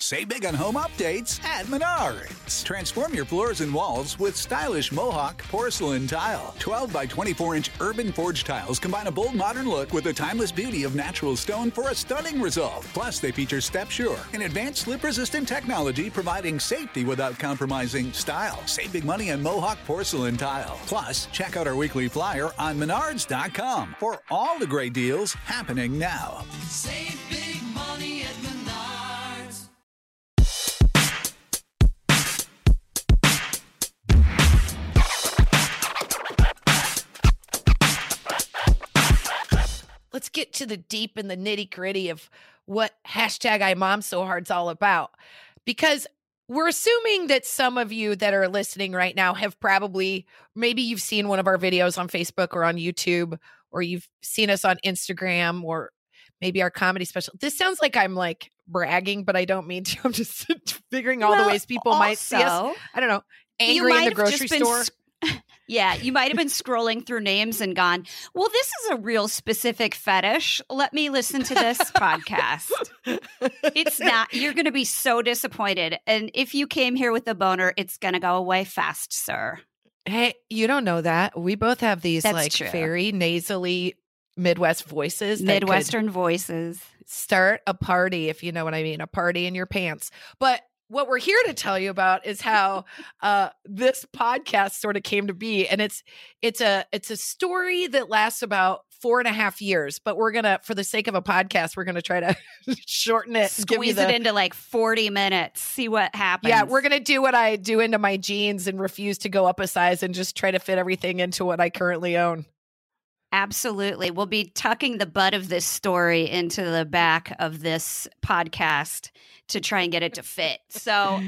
Save big on home updates at Menards. Transform your floors and walls with stylish Mohawk porcelain tile. 12 by 24-inch urban forged tiles combine a bold modern look with the timeless beauty of natural stone for a stunning result. Plus, they feature Step Sure, an advanced slip-resistant technology providing safety without compromising style. Save big money on Mohawk porcelain tile. Plus, check out our weekly flyer on Menards.com for all the great deals happening now. Save big money at Menards. Let's get to the deep and the nitty gritty of what hashtag I Mom So Hard's all about. Because we're assuming that some of you that are listening right now have probably, maybe you've seen one of our videos on Facebook or on YouTube, or you've seen us on Instagram, or maybe our comedy special. This sounds like I'm like bragging, but I don't mean to. I'm just figuring all the ways people might see us. I don't know. Angry in the grocery store. Yeah, you might have been scrolling through names and gone, well, this is a real specific fetish. Let me listen to this podcast. It's not. You're going to be so disappointed. And if you came here with a boner, it's going to go away fast, sir. Hey, you don't know that. We both have these True. Very nasally Midwest voices. Midwestern voices. Start a party, if you know what I mean, a party in your pants. But what we're here to tell you about is how this podcast sort of came to be. And it's a story that lasts about 4.5 years, but we're going to, for the sake of a podcast, we're going to try to shorten it. Squeeze it into like 40 minutes. See what happens. Yeah, we're going to do what I do into my jeans and refuse to go up a size and just try to fit everything into what I currently own. Absolutely. We'll be tucking the butt of this story into the back of this podcast to try and get it to fit. So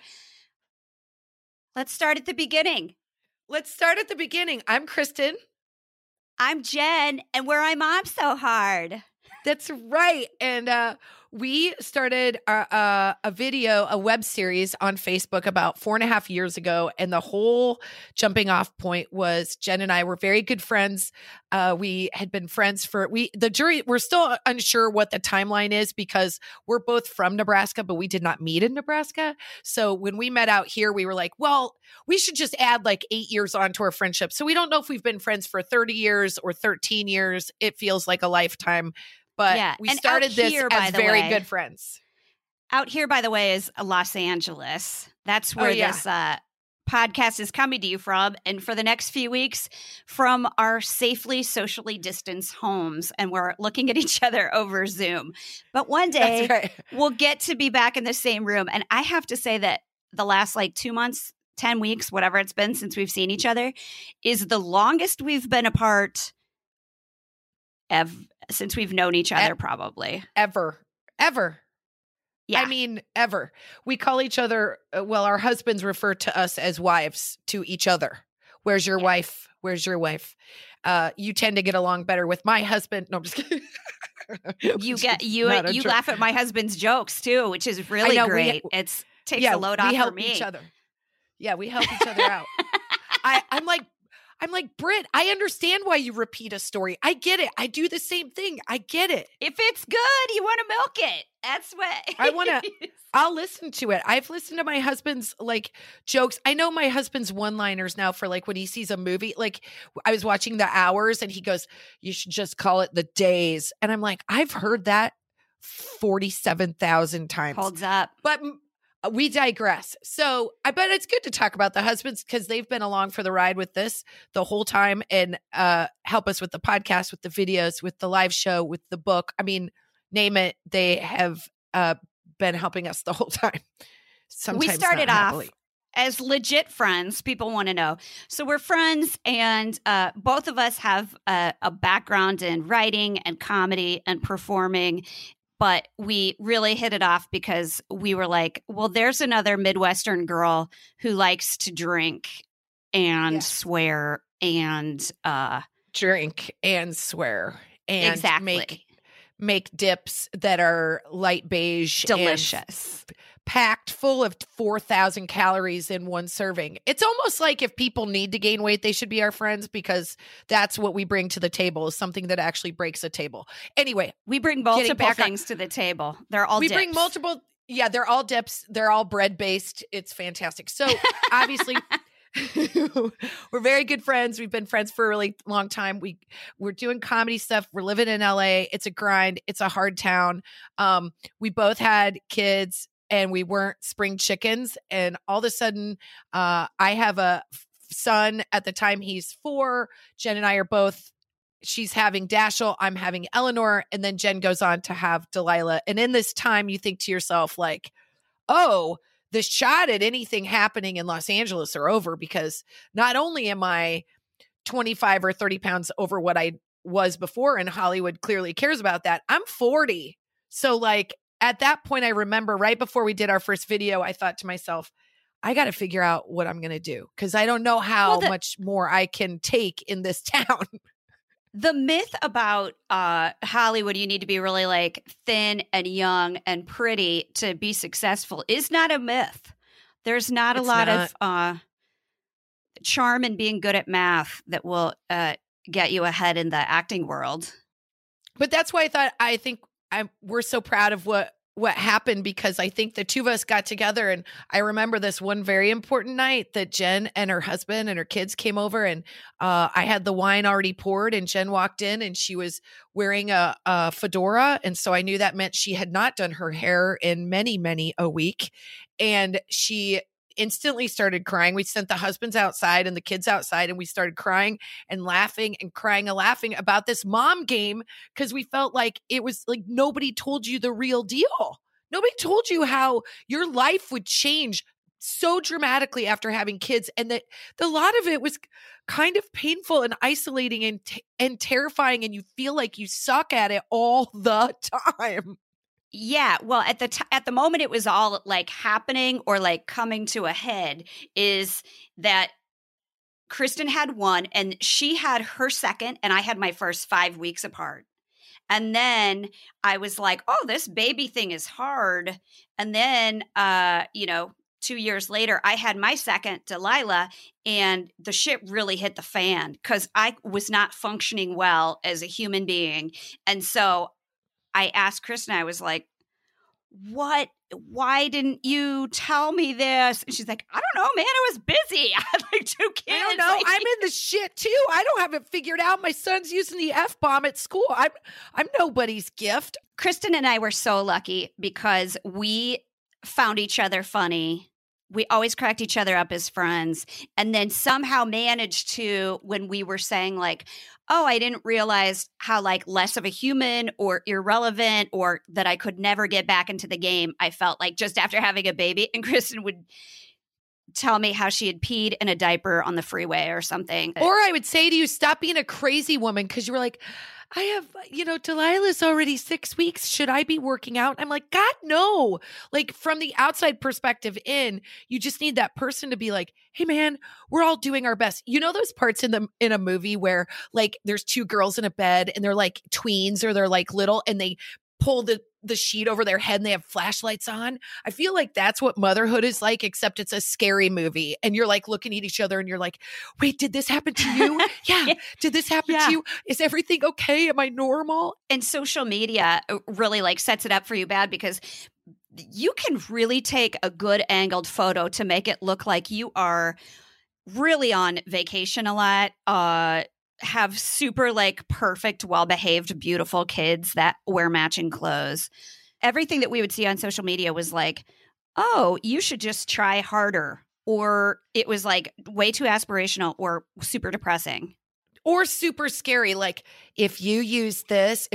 let's start at the beginning. I'm Kristen. I'm Jen, and where I Mom So Hard. That's right. And we started a web series on Facebook about 4.5 years ago. And the whole jumping off point was Jen and I were very good friends. We had been friends we're still unsure what the timeline is because we're both from Nebraska, but we did not meet in Nebraska. So when we met out here, we were like, well, we should just add like 8 years onto our friendship. So we don't know if we've been friends for 30 years or 13 years. It feels like a lifetime. But yeah, we started this as very good friends. Out here, by the way, is Los Angeles. That's where this podcast is coming to you from. And for the next few weeks, from our safely socially distanced homes. And we're looking at each other over Zoom. But one day, we'll get to be back in the same room. And I have to say that the last 2 months, 10 weeks, whatever it's been since we've seen each other, is the longest we've been apart since we've known each other, probably. Ever. Yeah. I mean, ever. We call each other, our husbands refer to us as wives to each other. Where's your wife? Where's your wife? You tend to get along better with my husband. No, I'm just kidding. You laugh at my husband's jokes too, which is really great. It takes a load off for me. Each other. Yeah, we help each other out. I'm like, Britt, I understand why you repeat a story. I get it. I do the same thing. I get it. If it's good, you want to milk it. That's what I'll listen to it. I've listened to my husband's jokes. I know my husband's one-liners now for when he sees a movie. I was watching The Hours and he goes, you should just call it The Days. And I'm like, I've heard that 47,000 times. Holds up. But we digress. So I bet it's good to talk about the husbands because they've been along for the ride with this the whole time and help us with the podcast, with the videos, with the live show, with the book. I mean, name it. They have been helping us the whole time. Sometimes we started off as legit friends. People want to know. So we're friends and both of us have a background in writing and comedy and performing. But we really hit it off because we were like, well, there's another Midwestern girl who likes to drink and swear and drink and swear and exactly make dips that are light beige, delicious, and packed full of 4,000 calories in one serving. It's almost like if people need to gain weight, they should be our friends because that's what we bring to the table is something that actually breaks a table. Anyway, we bring multiple things to the table. They're all dips. Bring multiple. Yeah, they're all dips. They're all bread based. It's fantastic. So obviously we're very good friends. We've been friends for a really long time. We're doing comedy stuff. We're living in LA. It's a grind. It's a hard town. We both had kids and we weren't spring chickens. And all of a sudden, I have a son. At the time he's 4. Jen and I are both, she's having Dashiell, I'm having Eleanor, and then Jen goes on to have Delilah. And in this time, you think to yourself, like, oh, the shot at anything happening in Los Angeles are over, because not only am I 25 or 30 pounds over what I was before, and Hollywood clearly cares about that, I'm 40. So like at that point, I remember right before we did our first video, I thought to myself, I got to figure out what I'm going to do, because I don't know how much more I can take in this town. The myth about Hollywood, you need to be really like thin and young and pretty to be successful, is not a myth. There's not a lot of charm and being good at math that will get you ahead in the acting world. But that's why I think we're so proud of what happened, because I think the two of us got together, and I remember this one very important night that Jen and her husband and her kids came over, and I had the wine already poured, and Jen walked in and she was wearing a fedora. And so I knew that meant she had not done her hair in many a week. And she instantly started crying. We sent the husbands outside and the kids outside, and we started crying and laughing and crying and laughing about this mom game, because we felt like it was like nobody told you the real deal. Nobody told you how your life would change so dramatically after having kids, and that a lot of it was kind of painful and isolating and terrifying, and you feel like you suck at it all the time. Yeah, well, at the moment it was all like happening or like coming to a head, is that Kristen had one and she had her second and I had my first 5 weeks apart. And then I was like, oh, this baby thing is hard. And then, 2 years later, I had my second, Delilah, and the shit really hit the fan because I was not functioning well as a human being. And so I asked Kristen, I was like, why didn't you tell me this? And she's like, I don't know, man, I was busy. I had like 2 kids. I don't know. I'm in the shit too. I don't have it figured out. My son's using the F-bomb at school. I'm nobody's gift. Kristen and I were so lucky because we found each other funny. We always cracked each other up as friends, and then somehow managed to, when we were saying like, oh, I didn't realize how like less of a human or irrelevant or that I could never get back into the game, I felt like just after having a baby. And Kristen would tell me how she had peed in a diaper on the freeway or something. Or I would say to you, stop being a crazy woman, because you were like, I have, Delilah's already 6 weeks. Should I be working out? I'm like, God, no. Like from the outside perspective in, you just need that person to be like, hey man, we're all doing our best. You know those parts in a movie where like there's 2 girls in a bed and they're like tweens or they're like little and they pull the sheet over their head and they have flashlights on. I feel like that's what motherhood is like, except it's a scary movie. And you're like looking at each other and you're like, wait, did this happen to you? Yeah. Did this happen to you? Is everything okay? Am I normal? And social media really like sets it up for you bad, because you can really take a good angled photo to make it look like you are really on vacation a lot, have super like perfect, well-behaved, beautiful kids that wear matching clothes. Everything that we would see on social media was like, oh, you should just try harder. Or it was like way too aspirational or super depressing. Or super scary. Like if you use this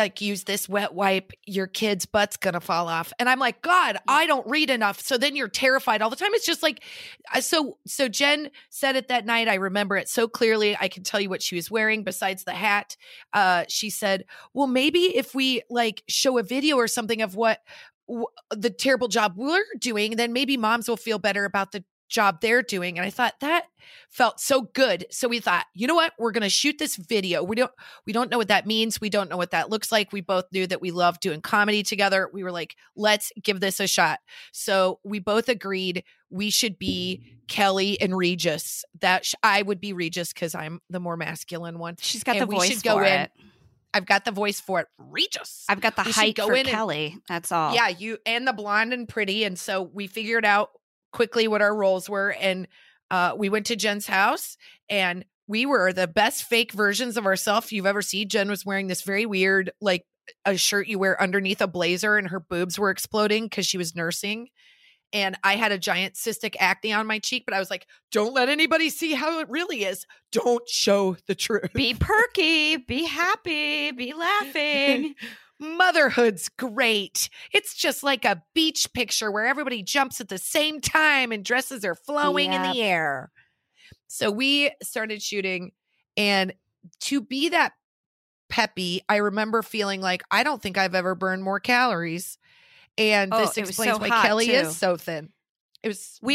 wet wipe, your kid's butt's going to fall off. And I'm like, God, I don't read enough. So then you're terrified all the time. It's just like, so Jen said it that night. I remember it so clearly. I can tell you what she was wearing besides the hat. She said, well, maybe if we like show a video or something of what the terrible job we're doing, then maybe moms will feel better about the job they're doing. And I thought that felt so good. So we thought, you know what? We're going to shoot this video. We don't know what that means. We don't know what that looks like. We both knew that we love doing comedy together. We were like, let's give this a shot. So we both agreed we should be Kelly and Regis. That I would be Regis because I'm the more masculine one. She's got and the voice should go for in. it. I've got the voice for it. Regis. I've got the height for Kelly. That's all. Yeah, you and the blonde and pretty. And so we figured out quickly what our roles were. And we went to Jen's house and we were the best fake versions of ourselves you've ever seen. Jen was wearing this very weird, like a shirt you wear underneath a blazer, and her boobs were exploding because she was nursing. And I had a giant cystic acne on my cheek, but I was like, don't let anybody see how it really is. Don't show the truth. Be perky, be happy, be laughing. Motherhood's great. It's just like a beach picture where everybody jumps at the same time and dresses are flowing in the air. So we started shooting, and to be that peppy, I remember feeling like, I don't think I've ever burned more calories. And this explains why Kelly is so thin. It was we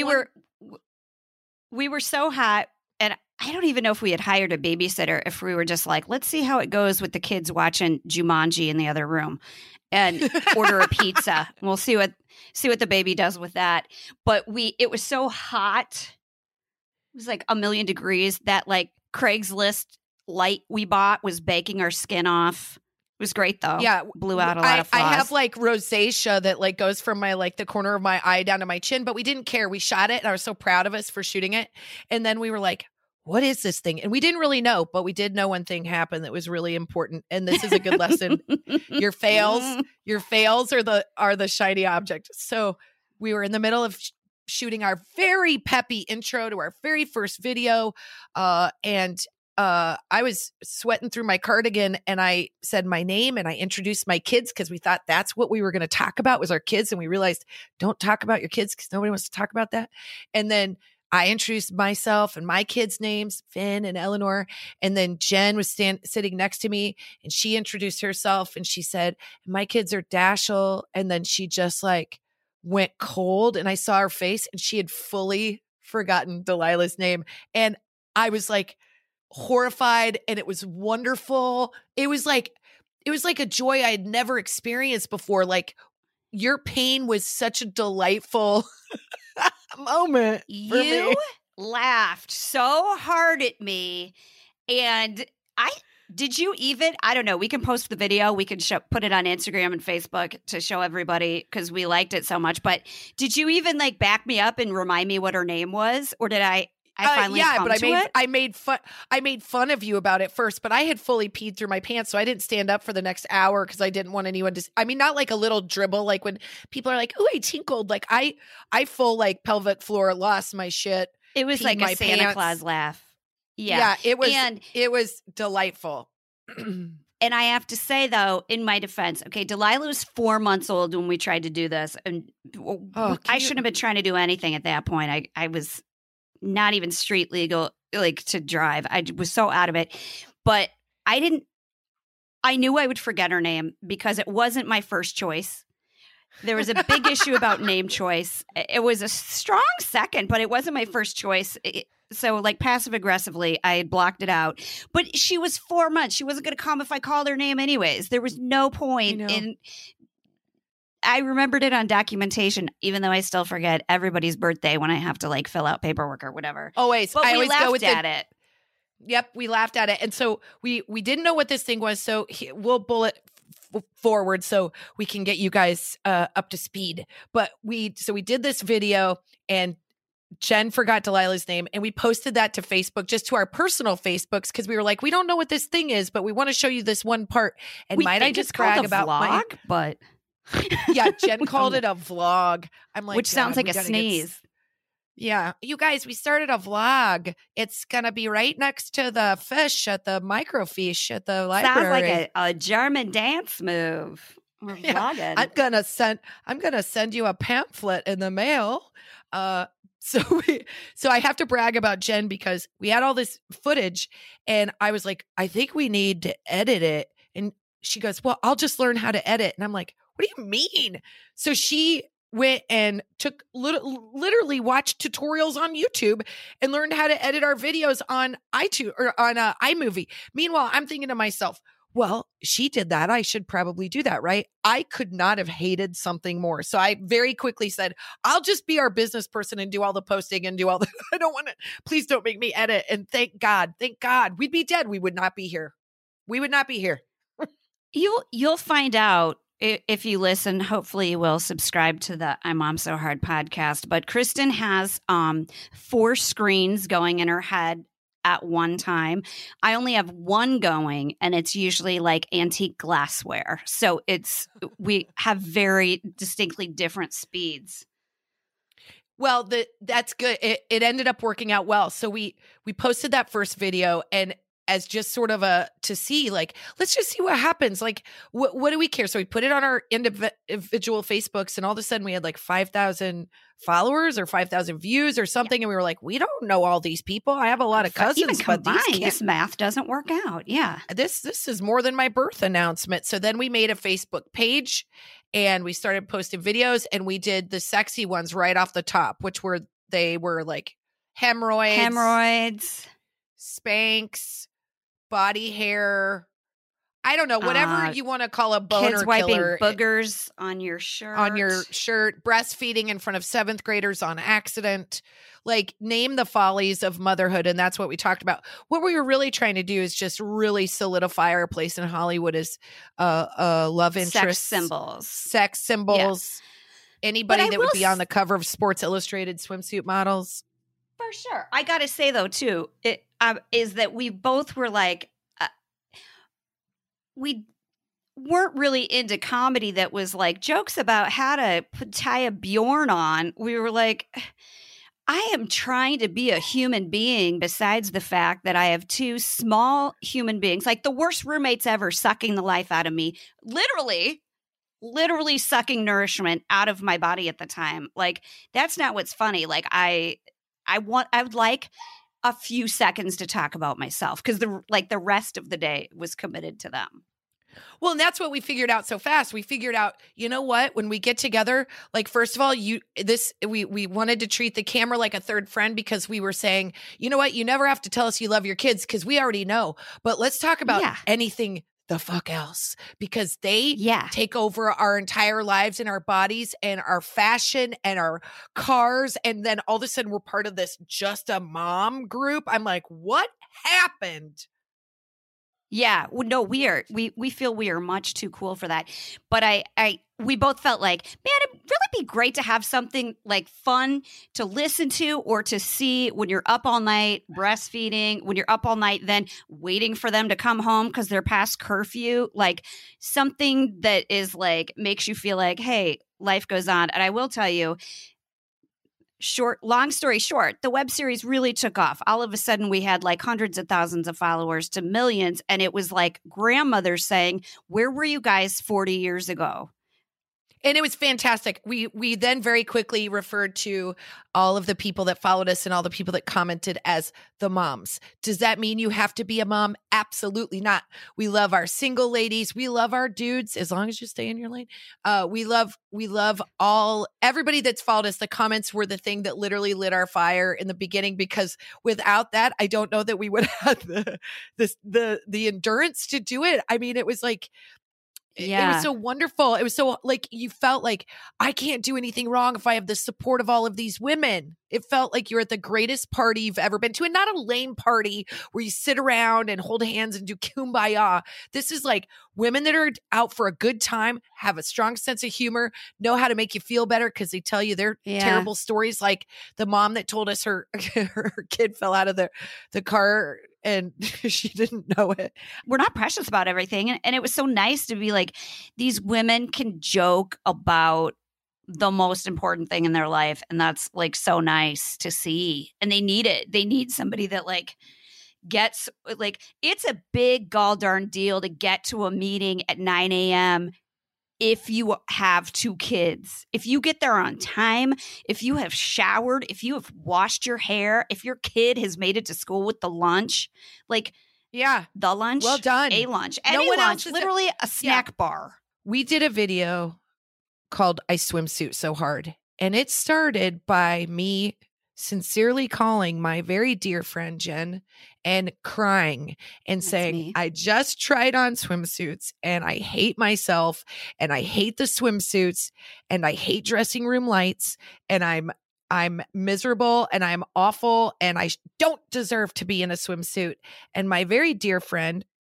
were so hot, and I don't even know if we had hired a babysitter, if we were just like, let's see how it goes with the kids watching Jumanji in the other room and order a pizza. We'll see what the baby does with that. But it was so hot. It was like 1,000,000 degrees that like Craigslist light we bought was baking our skin off. It was great though. Yeah. Blew out a lot of flaws. I have like rosacea that like goes from my like the corner of my eye down to my chin, but we didn't care. We shot it and I was so proud of us for shooting it. And then we were like, what is this thing? And we didn't really know, but we did know one thing happened that was really important. And this is a good lesson. Your fails are the shiny object. So we were in the middle of shooting our very peppy intro to our very first video. And I was sweating through my cardigan and I said my name and I introduced my kids because we thought that's what we were going to talk about was our kids. And we realized don't talk about your kids because nobody wants to talk about that. And then I introduced myself and my kids' names, Finn and Eleanor. And then Jen was sitting next to me and she introduced herself and she said, my kids are Dashiell. And then she just like went cold and I saw her face and she had fully forgotten Delilah's name. And I was like, horrified, and it was wonderful. It was like a joy I had never experienced before. Like your pain was such a delightful moment. You laughed so hard at me, and I don't know. We can post the video. We can put it on Instagram and Facebook to show everybody because we liked it so much. But did you even like back me up and remind me what her name was, or did I finally come to it? I made fun of you about it first, but I had fully peed through my pants, so I didn't stand up for the next hour because I didn't want anyone to. I mean, not like a little dribble, like when people are like, "Oh, I tinkled." Like I full like pelvic floor lost my shit. It was like a Santa Claus laugh. Yeah, it was delightful. And I have to say, though, in my defense, okay, Delilah was 4 months old when we tried to do this, and I shouldn't have been trying to do anything at that point. I was not even street legal, like to drive. I was so out of it. But I knew I would forget her name because it wasn't my first choice. There was a big issue about name choice. It was a strong second, but it wasn't my first choice. So like passive aggressively, I had blocked it out. But she was 4 months. She wasn't going to come if I called her name anyways. There was no point in. I remembered it on documentation, even though I still forget everybody's birthday when I have to like fill out paperwork or whatever. Always. But I always go with at it. Yep, we laughed at it. And so we didn't know what this thing was. So we'll bullet forward so we can get you guys up to speed. But we did this video and Jen forgot Delilah's name and we posted that to Facebook, just to our personal Facebooks, because we were like, we don't know what this thing is, but we want to show you this one part. And might I just brag about vlog, but yeah, Jen called it a vlog. I'm like, which sounds like a sneeze. Yeah. You guys, we started a vlog. It's going to be right next to the fish at the microfiche at the library. Sounds like a German dance move. We're vlogging. I'm going to send you a pamphlet in the mail. So I have to brag about Jen because we had all this footage and I was like, I think we need to edit it. And she goes, well, I'll just learn how to edit. And I'm like, what do you mean? So she went and literally watched tutorials on YouTube and learned how to edit our videos on iTunes or on iMovie. Meanwhile, I'm thinking to myself, well, she did that. I should probably do that, right? I could not have hated something more. So I very quickly said, I'll just be our business person and do all the posting and do all the, I don't want to, please don't make me edit. And thank God, we'd be dead. We would not be here. You'll find out if you listen. Hopefully you will subscribe to the I'm Mom So Hard podcast. But Kristen has 4 screens going in her head at one time. I only have one going, and it's usually like antique glassware. So we have very distinctly different speeds. Well, that's good. It ended up working out well. So we posted that first video, and as just sort of to see, like, let's just see what happens. Like, what do we care? So we put it on our individual Facebooks, and all of a sudden we had like 5,000 followers or 5,000 views or something. Yeah. And we were like, we don't know all these people. I have a lot of cousins. Even combined, this math doesn't work out. Yeah. This is more than my birth announcement. So then we made a Facebook page, and we started posting videos, and we did the sexy ones right off the top, they were like hemorrhoids, Spanx, body hair, I don't know, whatever you want to call a boner kids wiping killer. Boogers on your shirt. Breastfeeding in front of 7th graders on accident. Like, name the follies of motherhood, and that's what we talked about. What we were really trying to do is just really solidify our place in Hollywood as love interest. Sex symbols. Yeah. Anybody that would be on the cover of Sports Illustrated swimsuit models. For sure. I got to say, though, too, is that we both were like, we weren't really into comedy that was like jokes about how to tie a Bjorn on. We were like, I am trying to be a human being besides the fact that I have 2 small human beings, like the worst roommates ever, sucking the life out of me, literally sucking nourishment out of my body at the time. Like, that's not what's funny. Like, I would like a few seconds to talk about myself, because the rest of the day was committed to them. Well, and that's what we figured out so fast. We figured out, you know what? When we get together, like, first of all, we wanted to treat the camera like a third friend, because we were saying, you know what? You never have to tell us you love your kids, because we already know. But let's talk about anything the fuck else, because they take over our entire lives and our bodies and our fashion and our cars. And then all of a sudden we're part of this Just a Mom group. I'm like, what happened? Yeah, well, no, we feel we are much too cool for that. But we both felt like, man, it'd really be great to have something like fun to listen to or to see when you're up all night breastfeeding, when you're up all night then waiting for them to come home because they're past curfew, like something that is like makes you feel like, hey, life goes on. And I will tell you, long story short, the web series really took off. All of a sudden we had like hundreds of thousands of followers to millions. And it was like grandmothers saying, where were you guys 40 years ago? And it was fantastic. We then very quickly referred to all of the people that followed us and all the people that commented as the moms. Does that mean you have to be a mom? Absolutely not. We love our single ladies. We love our dudes, as long as you stay in your lane. We love everybody that's followed us. The comments were the thing that literally lit our fire in the beginning, because without that, I don't know that we would have the endurance to do it. I mean, it was like, it was so wonderful. It was so like, you felt like, I can't do anything wrong if I have the support of all of these women. It felt like you're at the greatest party you've ever been to, and not a lame party where you sit around and hold hands and do kumbaya. This is like women that are out for a good time, have a strong sense of humor, know how to make you feel better because they tell you their terrible stories. Like the mom that told us her kid fell out of the car and she didn't know it. We're not precious about everything. And it was so nice to be like, these women can joke about the most important thing in their life. And that's like so nice to see. And they need it. They need somebody that like gets like, it's a big gall darn deal to get to a meeting at 9 a.m. if you have 2 kids. If you get there on time, if you have showered, if you have washed your hair, if your kid has made it to school with the lunch, like the lunch, well done, a lunch, any lunch, literally a snack bar. We did a video called I Swimsuit So Hard, and it started by me sincerely calling my very dear friend Jen and crying and saying, I just tried on swimsuits and I hate myself and I hate the swimsuits and I hate dressing room lights and I'm miserable and I'm awful and I don't deserve to be in a swimsuit. And my very dear friend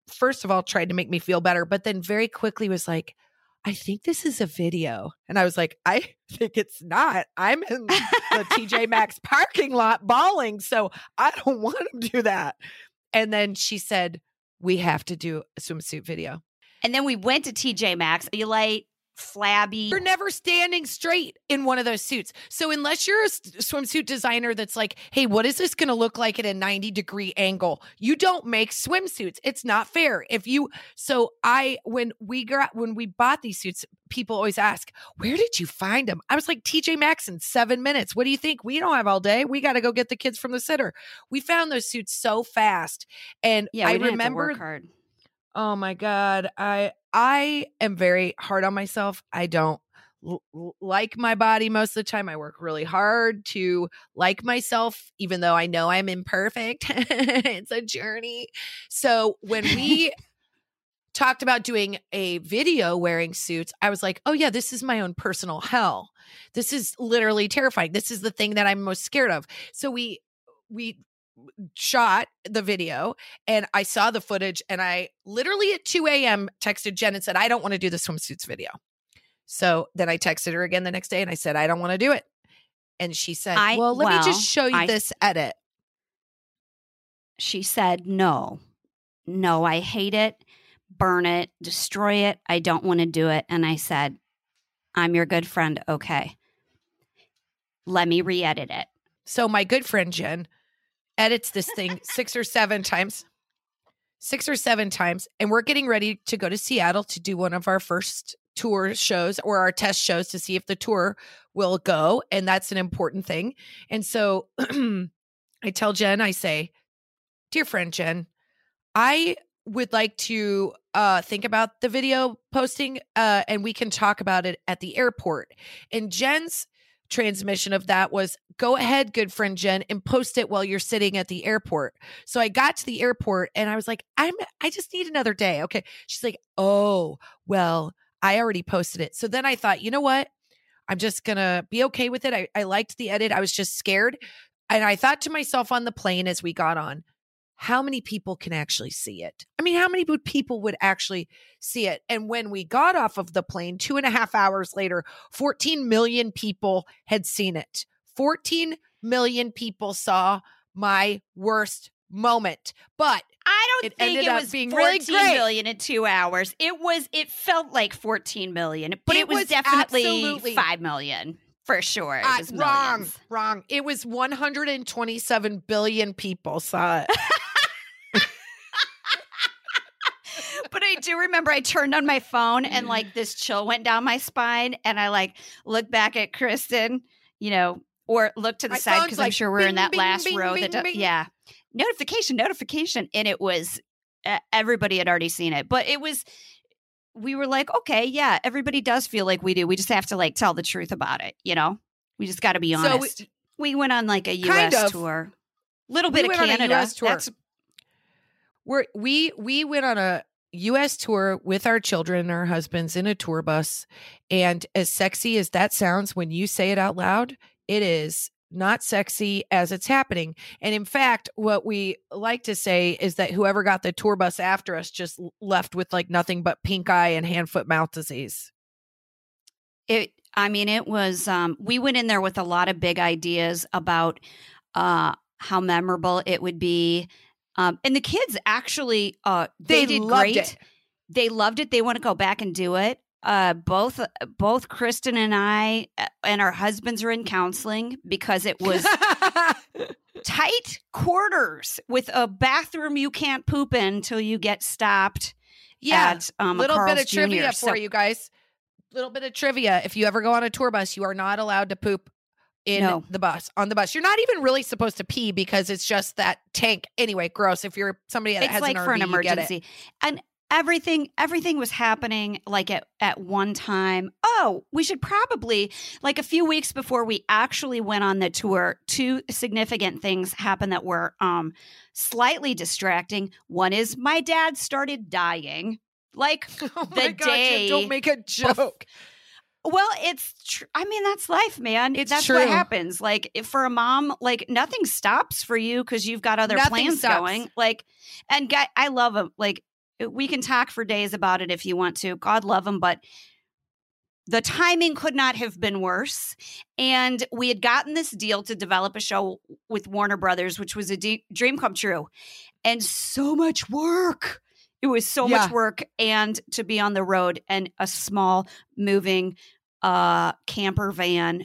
first of all tried to make me feel better, but then very quickly was like, I think this is a video. And I was like, I think it's not. I'm in the TJ Maxx parking lot bawling, so I don't want to do that. And then she said, we have to do a swimsuit video. And then we went to TJ Maxx. You like flabby. You're never standing straight in one of those suits. So unless you're a swimsuit designer that's like, hey, what is this going to look like at a 90-degree angle? You don't make swimsuits. It's not fair. When we bought these suits, people always ask, where did you find them? I was like, TJ Maxx in 7 minutes. What do you think? We don't have all day. We got to go get the kids from the sitter. We found those suits so fast. And I remember, work hard. Oh my God. I am very hard on myself. I don't like my body most of the time. I work really hard to like myself, even though I know I'm imperfect. It's a journey. So when we talked about doing a video wearing suits, I was like, oh yeah, this is my own personal hell. This is literally terrifying. This is the thing that I'm most scared of. So we shot the video and I saw the footage, and I literally at 2 a.m. texted Jen and said, I don't want to do the swimsuits video. So then I texted her again the next day and I said, I don't want to do it. And she said, let me just show you this edit. She said, no, I hate it. Burn it, destroy it. I don't want to do it. And I said, I'm your good friend. Okay. Let me re-edit it. So my good friend Jen edits this thing 6 or 7 times. And we're getting ready to go to Seattle to do one of our first tour shows or our test shows to see if the tour will go. And that's an important thing. And so I tell Jen, I say, dear friend Jen, I would like to think about the video posting and we can talk about it at the airport. And Jen's transmission of that was, go ahead, good friend Jen, and post it while you're sitting at the airport. So I got to the airport and I was like, I just need another day. Okay. She's like, oh, well, I already posted it. So then I thought, you know what? I'm just going to be okay with it. I liked the edit. I was just scared. And I thought to myself on the plane as we got on, how many people can actually see it? I mean, how many people would actually see it? And when we got off of the plane, 2.5 hours later, 14 million people had seen it. 14 million people saw my worst moment. But I don't think it was being 14 really great. million in 2 hours. It felt like 14 million, but it was definitely absolutely 5 million. For sure. It was wrong. It was 127 billion people saw it. But I do remember I turned on my phone and like this chill went down my spine, and I like looked back at Kristen, or looked to the side because I'm sure we're in that last row. Yeah. Notification. And it was, everybody had already seen it, but we were like, okay, yeah, everybody does feel like we do. We just have to like tell the truth about it. We just got to be honest. So we went on like a US tour, little bit of Canada. We went on a U.S. tour with our children and our husbands in a tour bus. And as sexy as that sounds when you say it out loud, it is not sexy as it's happening. And in fact, what we like to say is that whoever got the tour bus after us just left with like nothing but pink eye and hand, foot, mouth disease. It was, we went in there with a lot of big ideas about how memorable it would be. And the kids actually, they did great. It. They loved it. They want to go back and do it. Both Kristen and I and our husbands are in counseling because it was tight quarters with a bathroom you can't poop in until you get stopped. Yeah, at, little Carl's bit of trivia Jr. for you guys. Little bit of trivia. If you ever go on a tour bus, you are not allowed to poop on the bus. You're not even really supposed to pee because it's just that tank. Anyway, gross. If you're somebody that has like an RV, for an you emergency. get it. And everything was happening like at one time. Oh, we should probably, like a few weeks before we actually went on the tour, 2 significant things happened that were slightly distracting. One is my dad started dying. Like the day. Don't make a joke. Well, it's that's life, man. That's true. what happens. Like for a mom, like nothing stops for you because you've got other plans going. Like, and I love him. Like we can talk for days about it if you want to. God love him, but the timing could not have been worse. And we had gotten this deal to develop a show with Warner Brothers, which was a dream come true. And so much work. It was so much work. And to be on the road and a small moving camper van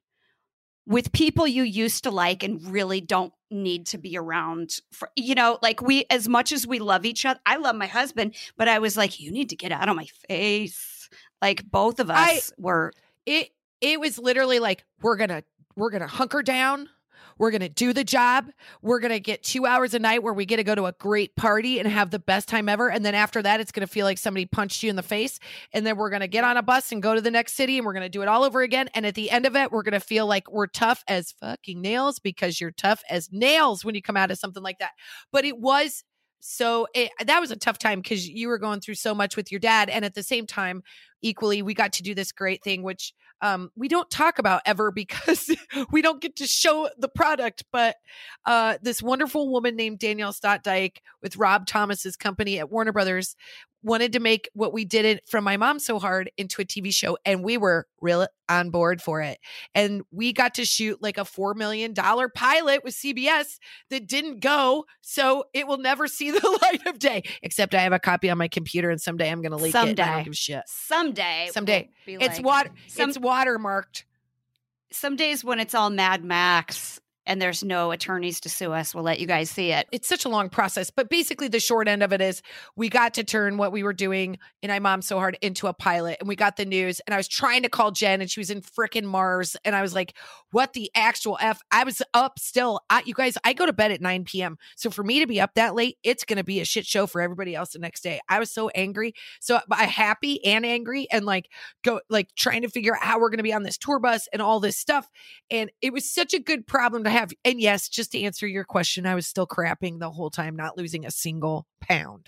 with people you used to like and really don't need to be around for, like we, as much as we love each other, I love my husband, but I was like, you need to get out of my face. Like both of us were. It was literally like, we're going to hunker down. We're going to do the job. We're going to get 2 hours a night where we get to go to a great party and have the best time ever. And then after that, it's going to feel like somebody punched you in the face. And then we're going to get on a bus and go to the next city and we're going to do it all over again. And at the end of it, we're going to feel like we're tough as fucking nails because you're tough as nails when you come out of something like that. But it was that was a tough time because you were going through so much with your dad. And at the same time, equally, we got to do this great thing, which we don't talk about ever because we don't get to show the product. But this wonderful woman named Danielle Stotdyke with Rob Thomas's company at Warner Brothers wanted to make what we did it from My Mom So Hard into a TV show. And we were really on board for it. And we got to shoot like a $4 million pilot with CBS that didn't go. So it will never see the light of day, except I have a copy on my computer and someday I'm going to leak it. And I don't give a shit. Someday. We'll it's watermarked. Some days when it's all Mad Max and there's no attorneys to sue us, we'll let you guys see it. It's such a long process. But basically the short end of it is we got to turn what we were doing in My Mom So Hard into a pilot. And we got the news. And I was trying to call Jen and she was in frickin' Mars. And I was like, what the actual F? I was up still. You guys, I go to bed at 9 p.m. So for me to be up that late, it's going to be a shit show for everybody else the next day. I was so angry. So I happy and angry and trying to figure out how we're going to be on this tour bus and all this stuff. And it was such a good problem to have. And yes, just to answer your question, I was still crapping the whole time, not losing a single pound.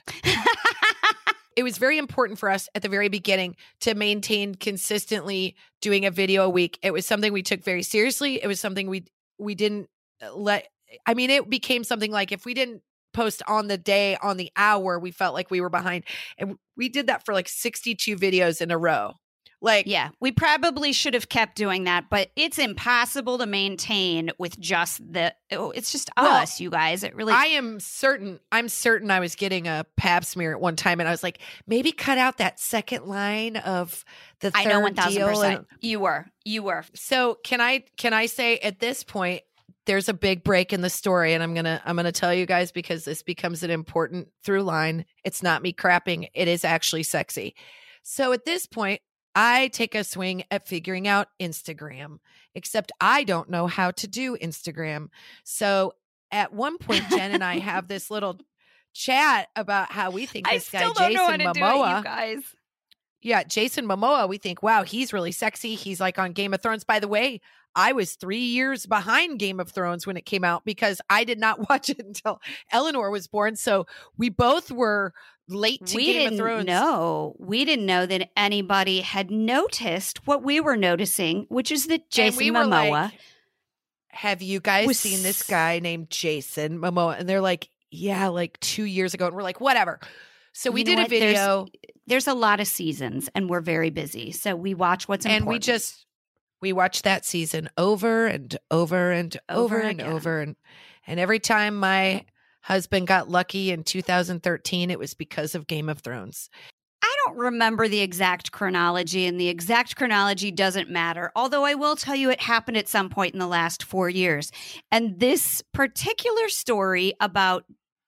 It was very important for us at the very beginning to maintain consistently doing a video a week. It was something we took very seriously. It was something we didn't let. I mean, it became something like if we didn't post on the day, on the hour, we felt like we were behind. And we did that for like 62 videos in a row. Yeah, we probably should have kept doing that, but it's impossible to maintain with just it's just us, you guys. It really. I'm certain I was getting a pap smear at one time and I was like, maybe cut out that second line of the third deal. I know 1,000%. You were. So can I say at this point, there's a big break in the story and I'm going to tell you guys because this becomes an important through line. It's not me crapping. It is actually sexy. So at this point, I take a swing at figuring out Instagram, except I don't know how to do Instagram. So at one point, Jen and I have this little chat about how we think this guy, Jason Momoa, you guys. Yeah, Jason Momoa, we think, wow, he's really sexy. He's like on Game of Thrones. By the way, I was 3 years behind Game of Thrones when it came out because I did not watch it until Eleanor was born. So we both were late to Game of Thrones. We didn't know that anybody had noticed what we were noticing, which is that Jason Momoa. Like, have you guys seen this guy named Jason Momoa? And they're like, yeah, like 2 years ago. And we're like, whatever. So we did a video. There's a lot of seasons and we're very busy. So we watch what's important. And we watch that season over and over and over and over. And every time my husband got lucky in 2013, it was because of Game of Thrones. I don't remember the exact chronology, and the exact chronology doesn't matter. Although I will tell you it happened at some point in the last 4 years. And this particular story about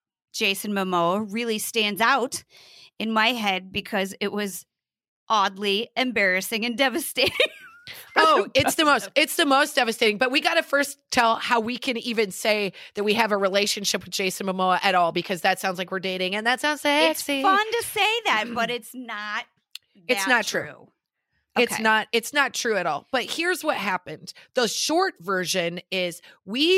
Jason Momoa really stands out in my head because it was oddly embarrassing and devastating. Oh, it's the most devastating. But we got to first tell how we can even say that we have a relationship with Jason Momoa at all, because that sounds like we're dating and that sounds sexy. It's fun to say that, but it's not. It's not true. Okay. It's not true at all. But here's what happened. The short version is we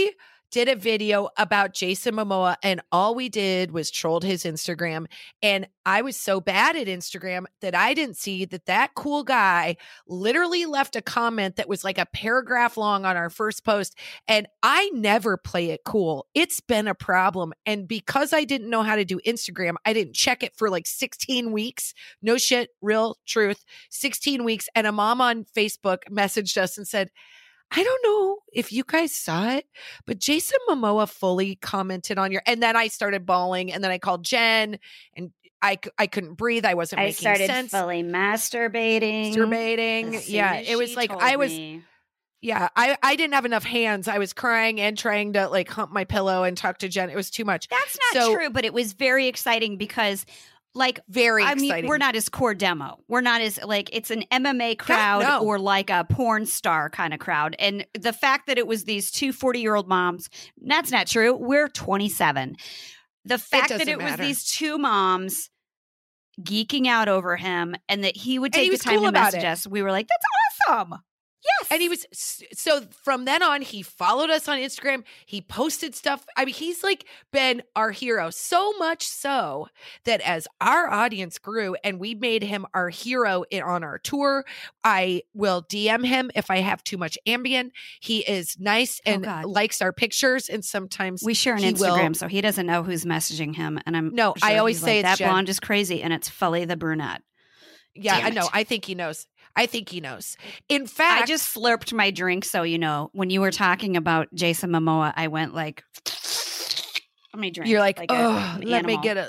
did a video about Jason Momoa, and all we did was trolled his Instagram. And I was so bad at Instagram that I didn't see that cool guy literally left a comment that was like a paragraph long on our first post. And I never play it cool. It's been a problem. And because I didn't know how to do Instagram, I didn't check it for like 16 weeks. No shit, real truth, 16 weeks. And a mom on Facebook messaged us and said, I don't know if you guys saw it, but Jason Momoa fully commented on your, and then I started bawling, and then I called Jen, and I couldn't breathe. I wasn't making sense. I started fully masturbating. Yeah. It was like, yeah, I didn't have enough hands. I was crying and trying to like hump my pillow and talk to Jen. It was too much. That's not true, but it was very exciting because exciting. We're not as core demo. We're not as like, it's an MMA crowd or like a porn star kind of crowd. And the fact that it was these two 40-year-old moms, that's not true. We're 27. The fact that it was these two moms geeking out over him and that he would take the time to message us, we were like, that's awesome. Yes. And he was, so from then on, he followed us on Instagram. He posted stuff. I mean, he's like been our hero, so much so that as our audience grew and we made him our hero on our tour, I will DM him if I have too much Ambien. He is nice and likes our pictures. And sometimes we share an Instagram, so he doesn't know who's messaging him. And I always say it's that Jen. Blonde is crazy. And it's Fully the brunette. Yeah, I know. I think he knows. In fact, I just slurped my drink. So, when you were talking about Jason Momoa, I went like, let me drink. You're like oh, let me get a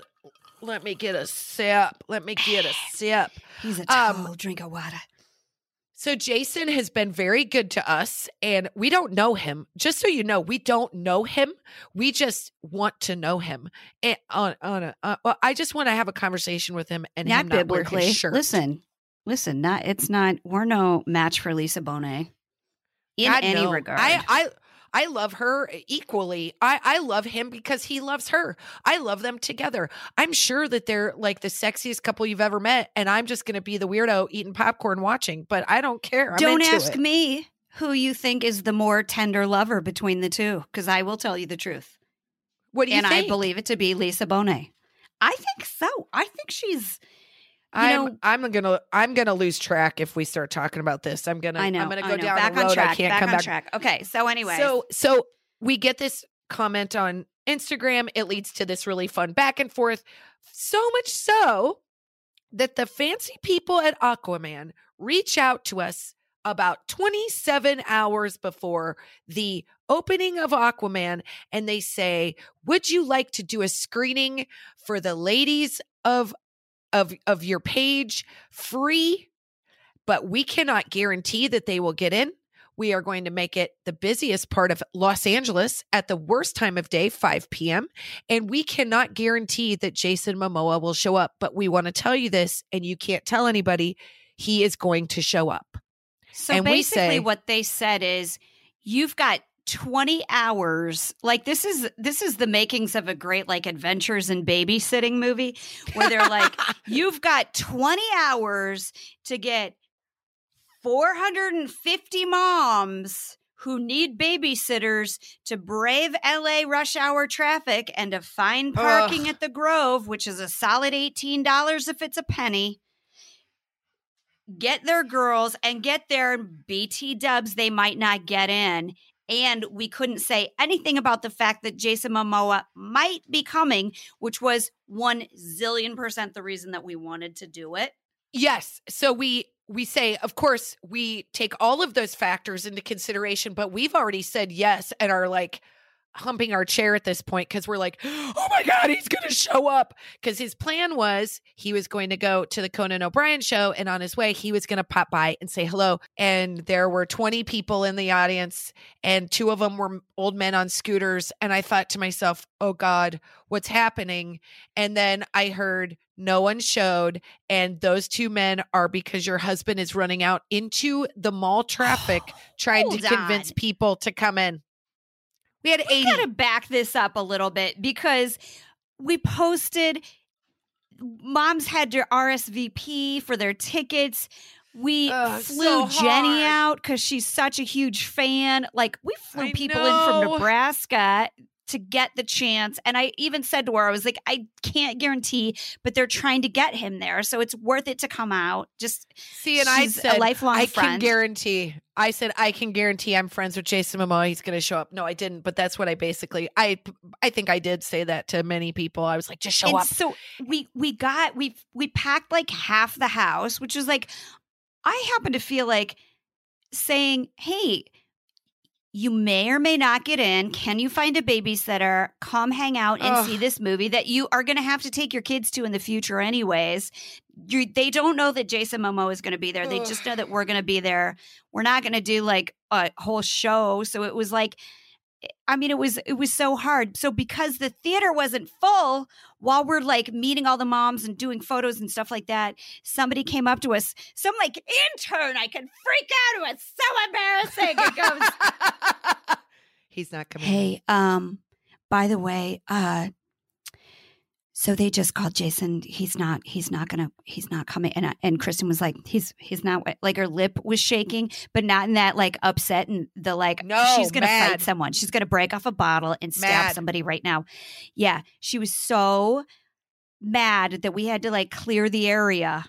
sip. Let me get a sip. He's a tall drink of water. So Jason has been very good to us, and we don't know him. Just so you know, we don't know him. We just want to know him. And I just want to have a conversation with him and not him biblically. Not wear his shirt. Listen. We're no match for Lisa Bonet in any regard. I love her equally. I love him because he loves her. I love them together. I'm sure that they're like the sexiest couple you've ever met, and I'm just going to be the weirdo eating popcorn watching, but I don't care. Don't ask me who you think is the more tender lover between the two, because I will tell you the truth. What do you think? And I believe it to be Lisa Bonet. I think so. I think she's... I'm gonna lose track if we start talking about this. I'm gonna go down back a road on track. I can't come back. Track. Okay, so anyway, so we get this comment on Instagram. It leads to this really fun back and forth. So much so that the fancy people at Aquaman reach out to us about 27 hours before the opening of Aquaman, and they say, "Would you like to do a screening for the ladies of your page free, but we cannot guarantee that they will get in. We are going to make it the busiest part of Los Angeles at the worst time of day, 5 p.m. And we cannot guarantee that Jason Momoa will show up, but we want to tell you this, and you can't tell anybody, he is going to show up." So and basically what they said is, you've got 20 hours. Like this is the makings of a great like adventures in babysitting movie where they're like, you've got 20 hours to get 450 moms who need babysitters to brave LA rush hour traffic and to find parking at the Grove, which is a solid $18 if it's a penny. Get their girls and get their BT dubs they might not get in. And we couldn't say anything about the fact that Jason Momoa might be coming, which was 1,000,000,000% the reason that we wanted to do it. Yes. So we say, of course, we take all of those factors into consideration, but we've already said yes and are like humping our chair at this point because we're like, oh my God, he's going to show up. Because his plan was he was going to go to the Conan O'Brien show, and on his way, he was going to pop by and say hello. And there were 20 people in the audience, and 2 of them were old men on scooters. And I thought to myself, oh God, what's happening? And then I heard no one showed. And those 2 men are because your husband is running out into the mall traffic trying to convince people to come in. We had 80. We got to back this up a little bit because we posted moms had to RSVP for their tickets. We flew so Jenny hard. out because she's such a huge fan. Like, we flew I people in from know. Nebraska to get the chance. And I even said to her, I was like, I can't guarantee, but they're trying to get him there. So it's worth it to come out. Just See, and I she's said, a lifelong I friend. can guarantee. I said, I can guarantee I'm friends with Jason Momoa. He's going to show up. No, I didn't. But that's what I basically, I think I did say that to many people. I was like, just show And up. so we packed like half the house, which was like, I happen to feel like saying, hey, you may or may not get in. Can you find a babysitter? Come hang out and see this movie that you are going to have to take your kids to in the future anyways. They don't know that Jason Momoa is going to be there. They just know that we're going to be there. We're not going to do like a whole show. So it was like, I mean, it was so hard. So because the theater wasn't full while we're like meeting all the moms and doing photos and stuff like that, somebody came up to us, some like intern, I could freak out. It was so embarrassing. It goes, He's not coming. hey, by the way, so they just called Jason. He's not coming. And Kristen was like, he's not, like her lip was shaking, but not in that like upset and the like, No, she's going to mad. fight someone. She's going to break off a bottle and stab Mad. somebody right now. Yeah. She was so mad that we had to like clear the area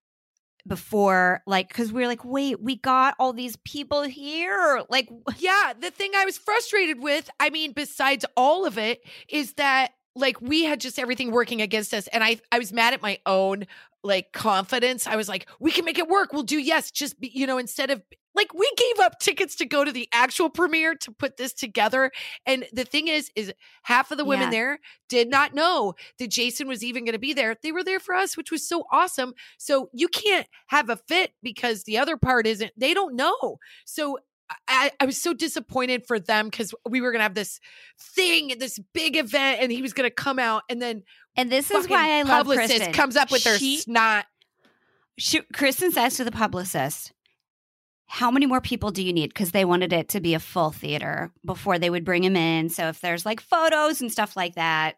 before, like, cause we were like, wait, we got all these people here. Like, Yeah, the thing I was frustrated with, I mean, besides all of it, is that like we had just everything working against us. And I was mad at my own like confidence. I was like, we can make it work. We'll do yes. Just be, instead of like we gave up tickets to go to the actual premiere to put this together. And the thing is half of the women Yeah. there did not know that Jason was even going to be there. They were there for us, which was so awesome. So you can't have a fit because the other part isn't, they don't know. So I was so disappointed for them because we were going to have this thing, this big event, and he was going to come out, and then this is fucking why I love publicist Kristen. comes up with their snot. Kristen says to the publicist, how many more people do you need? Because they wanted it to be a full theater before they would bring him in. So if there's like photos and stuff like that,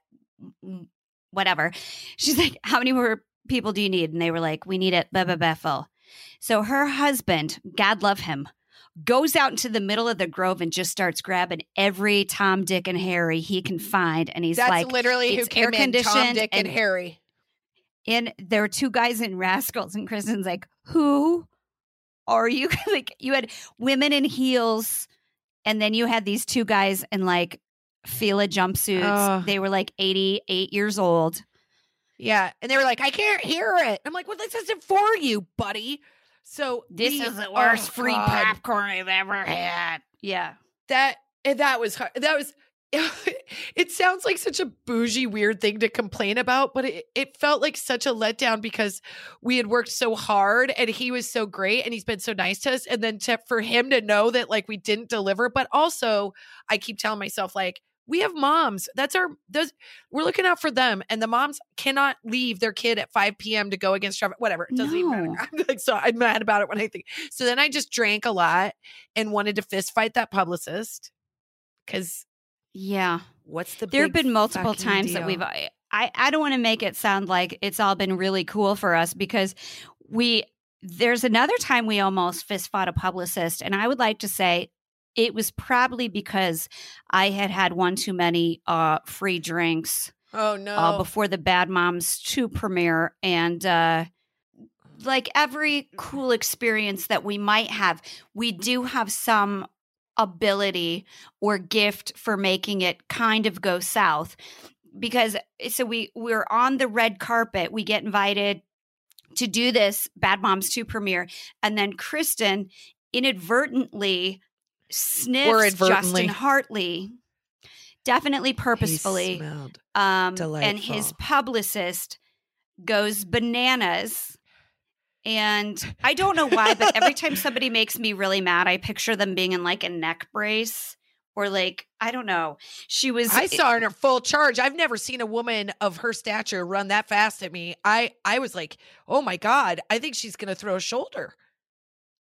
whatever. She's like, how many more people do you need? And they were like, we need it full. So her husband, God love him, goes out into the middle of the grove and just starts grabbing every Tom, Dick, and Harry he can find. And he's That's like, literally who it's came in, Tom, air-conditioned Dick, and Harry. And there were two guys in Rascals, and Kristen's like, who are you? Like, you had women in heels, and then you had these two guys in like Fila jumpsuits. They were like 88 years old. Yeah. And they were like, I can't hear it. I'm like, well, this isn't for you, buddy. So This is the worst free popcorn I've ever had. Yeah. That was hard. That was, it sounds like such a bougie, weird thing to complain about, but it felt like such a letdown because we had worked so hard and he was so great and he's been so nice to us. And then for him to know that like we didn't deliver, but also I keep telling myself like, we have moms. We're looking out for them. And the moms cannot leave their kid at 5 p.m. to go against traffic, whatever. It doesn't even matter. I'm like, so I'm mad about it when I think. So then I just drank a lot and wanted to fist fight that publicist. Cause yeah, what's the there have big been multiple fucking times deal? that I don't want to make it sound like it's all been really cool for us because there's another time we almost fist fought a publicist. And I would like to say, it was probably because I had one too many free drinks. Oh no! Before the Bad Moms 2 premiere, and like every cool experience that we might have, we do have some ability or gift for making it kind of go south. Because so we're on the red carpet, we get invited to do this Bad Moms 2 premiere, and then Kristen inadvertently sniffs Justin Hartley, definitely purposefully. He smelled delightful. And his publicist goes bananas. And I don't know why, but every time somebody makes me really mad, I picture them being in like a neck brace or like, I don't know. I saw her in her full charge. I've never seen a woman of her stature run that fast at me. I was like, oh my God, I think she's going to throw a shoulder.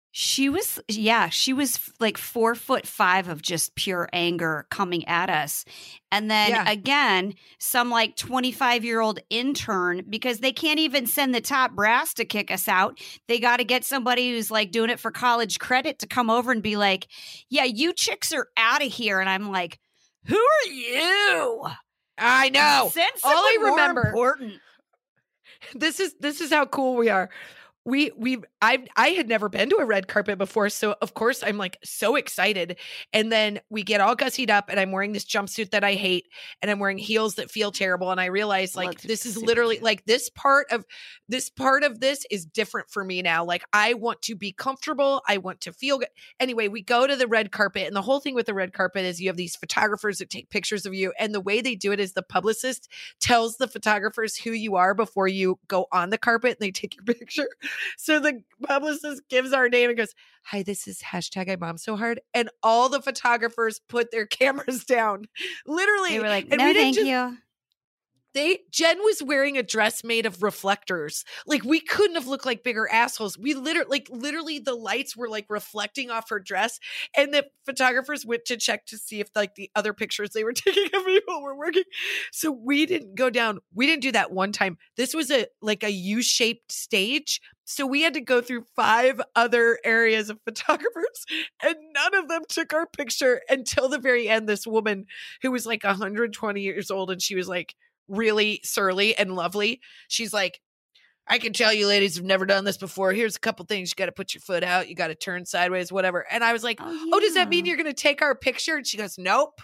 She was like 4'5" of just pure anger coming at us. And then again, some like 25-year-old intern, because they can't even send the top brass to kick us out. They got to get somebody who's like doing it for college credit to come over and be like, yeah, you chicks are out of here. And I'm like, who are you? I know. Send all I someone more remember. important. This is how cool we are. I had never been to a red carpet before, so of course I'm like so excited. And then we get all gussied up, and I'm wearing this jumpsuit that I hate, and I'm wearing heels that feel terrible. And I realize like this is literally like this part of this is different for me now. Like I want to be comfortable. I want to feel good. Anyway, we go to the red carpet, and the whole thing with the red carpet is you have these photographers that take pictures of you, and the way they do it is the publicist tells the photographers who you are before you go on the carpet, and they take your picture. So the publicist gives our name and goes, "Hi, this is #IMomSoHard." And all the photographers put their cameras down. Literally. They were like, and no, thank you. Jen was wearing a dress made of reflectors. Like we couldn't have looked like bigger assholes. We literally the lights were like reflecting off her dress. And the photographers went to check to see if like the other pictures they were taking of people were working. So we didn't go down. We didn't do that one time. This was a U-shaped stage. So we had to go through 5 other areas of photographers, and none of them took our picture until the very end. This woman who was like 120 years old, and she was like really surly and lovely. She's like, "I can tell you ladies have never done this before. Here's a couple things. You got to put your foot out. You got to turn sideways, whatever." And I was like, oh, does that mean you're going to take our picture? And she goes, nope.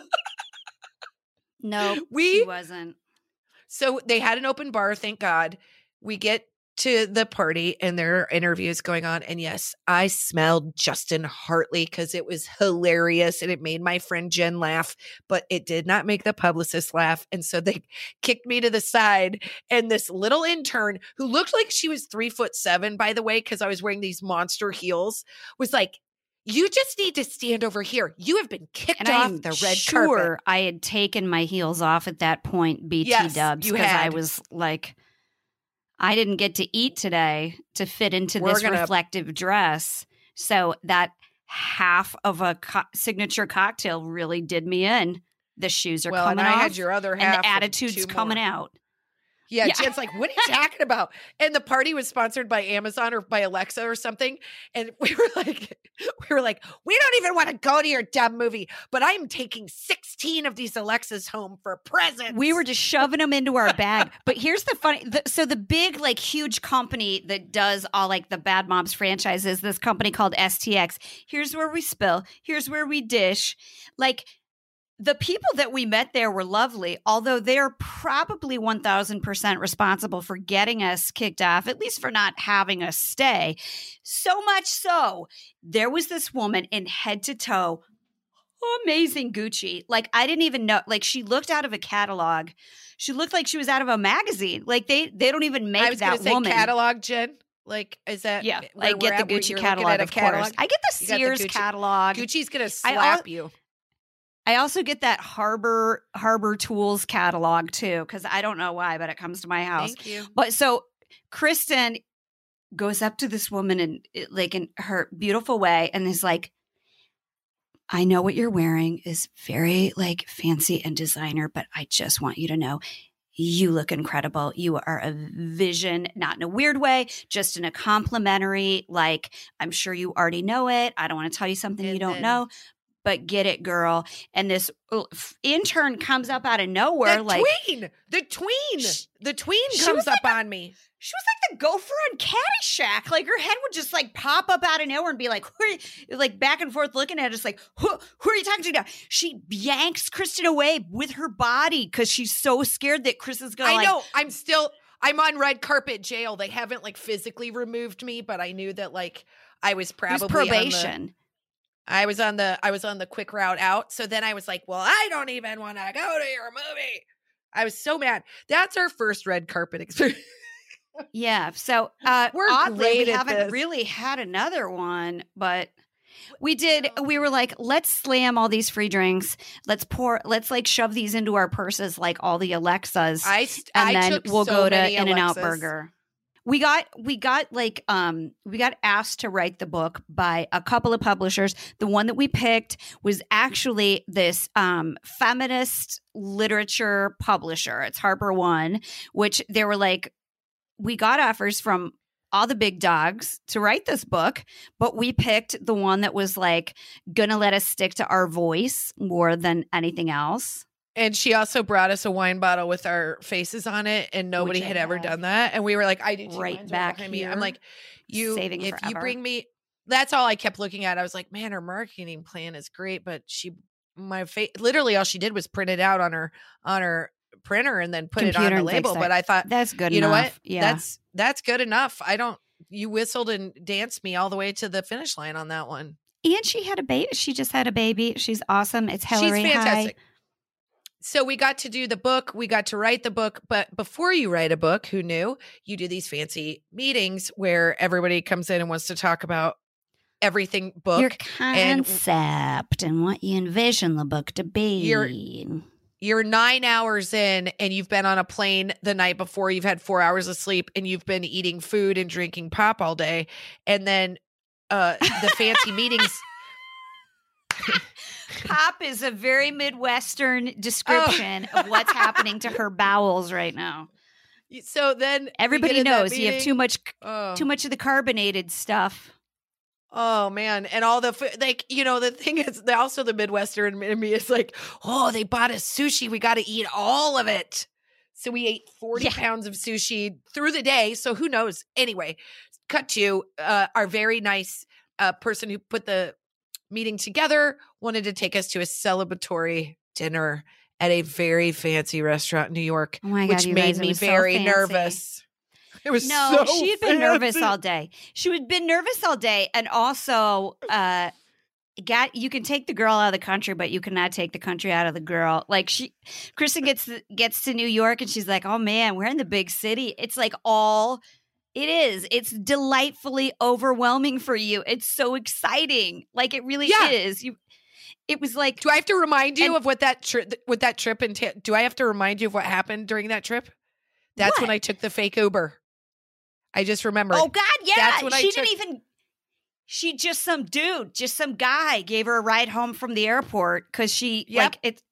Nope, she wasn't. So they had an open bar, thank God. We get to the party, and there are interviews going on. And yes, I smelled Justin Hartley because it was hilarious, and it made my friend Jen laugh, but it did not make the publicist laugh. And so they kicked me to the side, and this little intern who looked like she was 3'7", by the way, because I was wearing these monster heels, was like, "You just need to stand over here. You have been kicked off the red carpet." I had taken my heels off at that point, BT dubs, because I was like, I didn't get to eat today to fit into this reflective dress. So that half of a signature cocktail really did me in. The shoes are coming off. I had your other half. And the attitude's coming out. Yeah, Jen's like, "What are you talking about?" And the party was sponsored by Amazon or by Alexa or something. And we were like, we don't even want to go to your dumb movie, but I'm taking 16 of these Alexas home for presents. We were just shoving them into our bag. But here's the funny, so the big, like, huge company that does all like the Bad Moms franchises, this company called STX. Here's where we spill. Here's where we dish. Like, the people that we met there were lovely, although they're probably 1,000% responsible for getting us kicked off, at least for not having us stay. So much so, there was this woman in head to toe, amazing Gucci. Like, I didn't even know. Like, she looked out of a catalog. She looked like she was out of a magazine. Like, they don't even make that woman. Catalog, Jen? Like, is that? Yeah, I get the Gucci catalog, of course. I get the Sears catalog. Gucci's going to slap you. I also get that Harbor Tools catalog too, because I don't know why, but it comes to my house. Thank you. But so Kristen goes up to this woman and like in her beautiful way and is like, "I know what you're wearing is very like fancy and designer, but I just want you to know you look incredible. You are a vision, not in a weird way, just in a complimentary, like, I'm sure you already know it. I don't want to tell you something you don't know. But get it, girl." And this intern comes up out of nowhere. The tween comes up on me. She was like the gopher on Caddyshack. Like, her head would just like pop up out of nowhere and be like, like back and forth looking at us like, who are you talking to now? She yanks Kristen away with her body because she's so scared that Chris is going to I'm on red carpet jail. They haven't like physically removed me, but I knew that like I was probably probation. I was on the quick route out. So then I was like, well, I don't even want to go to your movie. I was so mad. That's our first red carpet experience. Yeah. So we're oddly, we haven't this. really had another one, but we did. We were like, let's slam all these free drinks. Let's like shove these into our purses like all the Alexas. and then took we'll so go to many In-N-Out Alexas. Burger. We got asked to write the book by a couple of publishers. The one that we picked was actually this feminist literature publisher. It's Harper One, which they were like, we got offers from all the big dogs to write this book, but we picked the one that was like gonna let us stick to our voice more than anything else. And she also brought us a wine bottle with our faces on it, and nobody had ever done that. And we were like, I do too. Right back behind here. me. I'm like, Saving if forever. you bring me, that's all I kept looking at. I was like, man, her marketing plan is great, but literally all she did was print it out on her printer and then put Computer it on the and fix label. it. But I thought, That's good you enough. know what? Yeah. That's good enough. You whistled and danced me all the way to the finish line on that one. And she had a baby. She just had a baby. She's awesome. It's Hillary. She's fantastic. So we got to do the book. We got to write the book. But before you write a book, who knew? You do these fancy meetings where everybody comes in and wants to talk about everything book. Your concept and what you envision the book to be. You're 9 hours in and you've been on a plane the night before. You've had 4 hours of sleep and you've been eating food and drinking pop all day. And then the fancy meetings. Pop is a very Midwestern description of what's happening to her bowels right now. So then everybody knows you have too much of the carbonated stuff. Oh man. And all the food, like, the thing is also the Midwestern in me is like, oh, they bought us sushi. We got to eat all of it. So we ate 40 pounds of sushi through the day. So who knows? Anyway, cut to our very nice person who put the meeting together wanted to take us to a celebratory dinner at a very fancy restaurant in New York, which made me very nervous. It was she had been nervous all day. She had been nervous all day, and also, you can take the girl out of the country, but you cannot take the country out of the girl. Like Kristen gets to New York, and she's like, "Oh man, we're in the big city." It's like it is. It's delightfully overwhelming for you. It's so exciting. Like it really is. It was like. Do I have to remind you of what that trip entailed? Do I have to remind you of what happened during that trip? That's when I took the fake Uber. I just remembered. Oh God, yeah. That's when She just some guy gave her a ride home from the airport because it's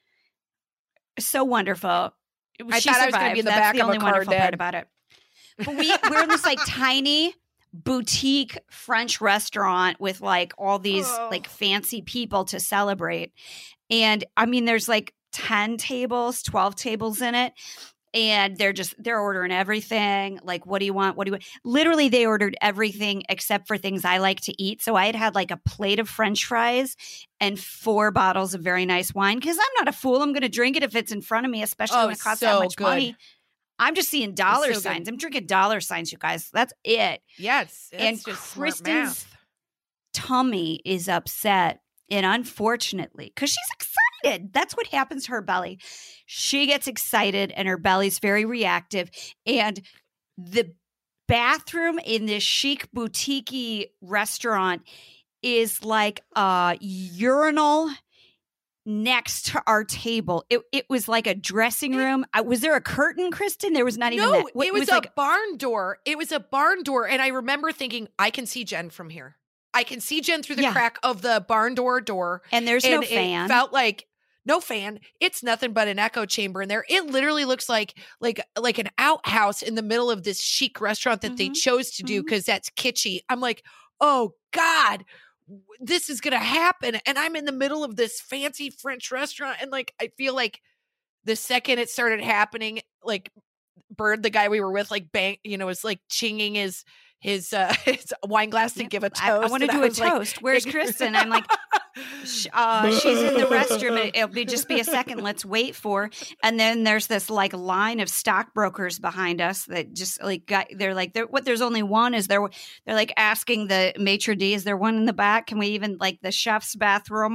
so wonderful. I thought I was going to be in the back of a car. That's the only wonderful part about it. But we're in this like tiny boutique French restaurant with like all these like fancy people to celebrate. And I mean, there's like 10 tables, 12 tables in it. And they're ordering everything. Like, what do you want? What do you want? Literally, they ordered everything except for things I like to eat. So I had like a plate of French fries and 4 bottles of very nice wine. Because I'm not a fool. I'm going to drink it if it's in front of me, especially when it costs that much money. I'm just seeing dollar signs. I'm drinking dollar signs, you guys. That's it. Yes. And Kristen's tummy is upset. And unfortunately, because she's excited, that's what happens to her belly. She gets excited and her belly's very reactive. And the bathroom in this chic boutique restaurant is like a urinal next to our table. It was like a dressing room. Was there a curtain, Kristen? There was not even that. It was like a barn door. It was a barn door. And I remember thinking, I can see Jen from here. I can see Jen through the crack of the barn door. And there's no fan. It felt like no fan. It's nothing but an echo chamber in there. It literally looks like an outhouse in the middle of this chic restaurant that they chose to do because that's kitschy. I'm like, oh God, this is going to happen. And I'm in the middle of this fancy French restaurant. And like, I feel like the second it started happening, like Bird, the guy we were with, like bang, was like chinging his wine glass to give a toast. I want to do a toast. Like, where's Kristen? I'm like, she's in the restroom. It'll just be a second. Let's wait for. And then there's this like line of stockbrokers behind us that just like there's only one. They're like asking the maitre d', is there one in the back? Can we even like the chef's bathroom?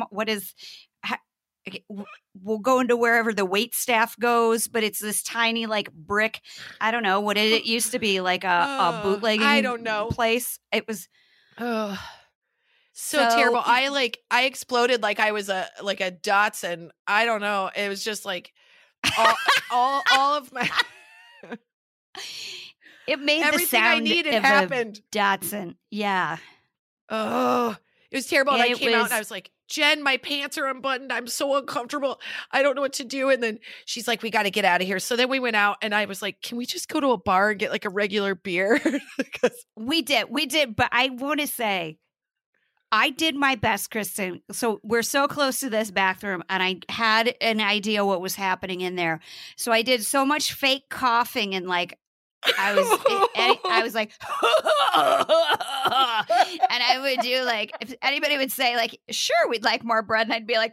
We'll go into wherever the wait staff goes, but it's this tiny like brick. I don't know what it used to be, like a bootlegging. I don't know place. It was so terrible. I exploded like I was a Datsun. I don't know. It was just like all of my. It made the Everything I sound needed of happened. a Datsun. Yeah. Oh, it was terrible. And I It came out was- and I was like, Jen, my pants are unbuttoned. I'm so uncomfortable. I don't know what to do. And then she's like, we got to get out of here. So then we went out and I was like, can we just go to a bar and get like a regular beer? Because We did. But I want to say, I did my best, Kristen. So we're so close to this bathroom, and I had an idea what was happening in there. So I did so much fake coughing and like I was like, and I would do like, if anybody would say like, sure, we'd like more bread, and I'd be like,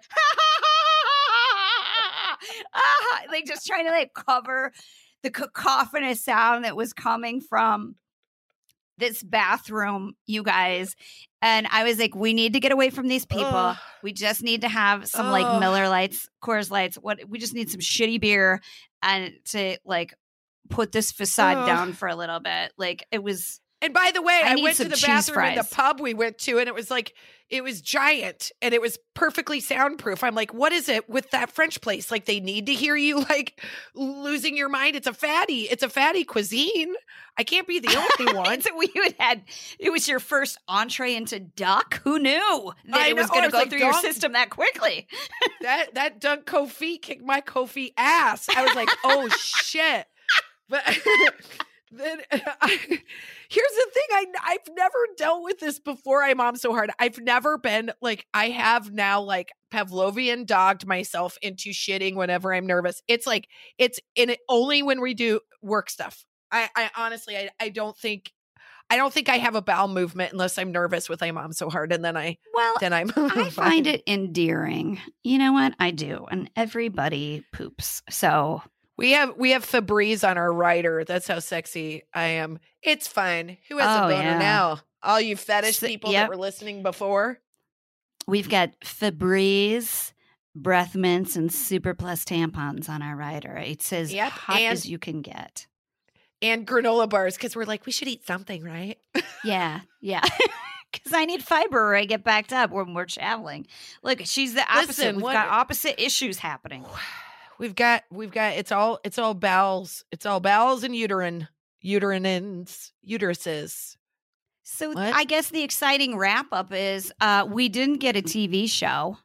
like just trying to like cover the cacophonous sound that was coming from this bathroom, you guys. And I was like, we need to get away from these people. Ugh. We just need to have some like Miller Lights, Coors Lights. We just need some shitty beer and to like put this facade down for a little bit. Like it was. And by the way, I need went to some the cheese bathroom in the fries. pub we went to, and it was like, it was giant and it was perfectly soundproof. I'm like, what is it with that French place? Like they need to hear you like losing your mind. It's a fatty cuisine. I can't be the only one. So it was your first entree into duck. Who knew that I it was know, going I to was go like, through your dunk. system that quickly? that Dunk Kofi kicked my Kofi ass. I was like, oh shit. But then here's the thing. I've never dealt with this before. I Mom So Hard. I've never been like, I have now like Pavlovian dogged myself into shitting whenever I'm nervous. It's like, it's in it only when we do work stuff. I honestly, I don't think I have a bowel movement unless I'm nervous with I'm So Hard. And then I'm I find it endearing. You know what? I do. And everybody poops. So We have Febreze on our rider. That's how sexy I am. It's fine. Who has a boner now? All you fetish people that were listening before. we've got Febreze, breath mints, and Super Plus tampons on our rider. It says hot as you can get. And granola bars, because we're like, we should eat something, right? Yeah. Because I need fiber or I get backed up when we're traveling. Look, she's the opposite. Listen, We've got opposite issues happening. We've got it's all bowels. It's all bowels and uteruses. So What? I guess the exciting wrap up is we didn't get a TV show.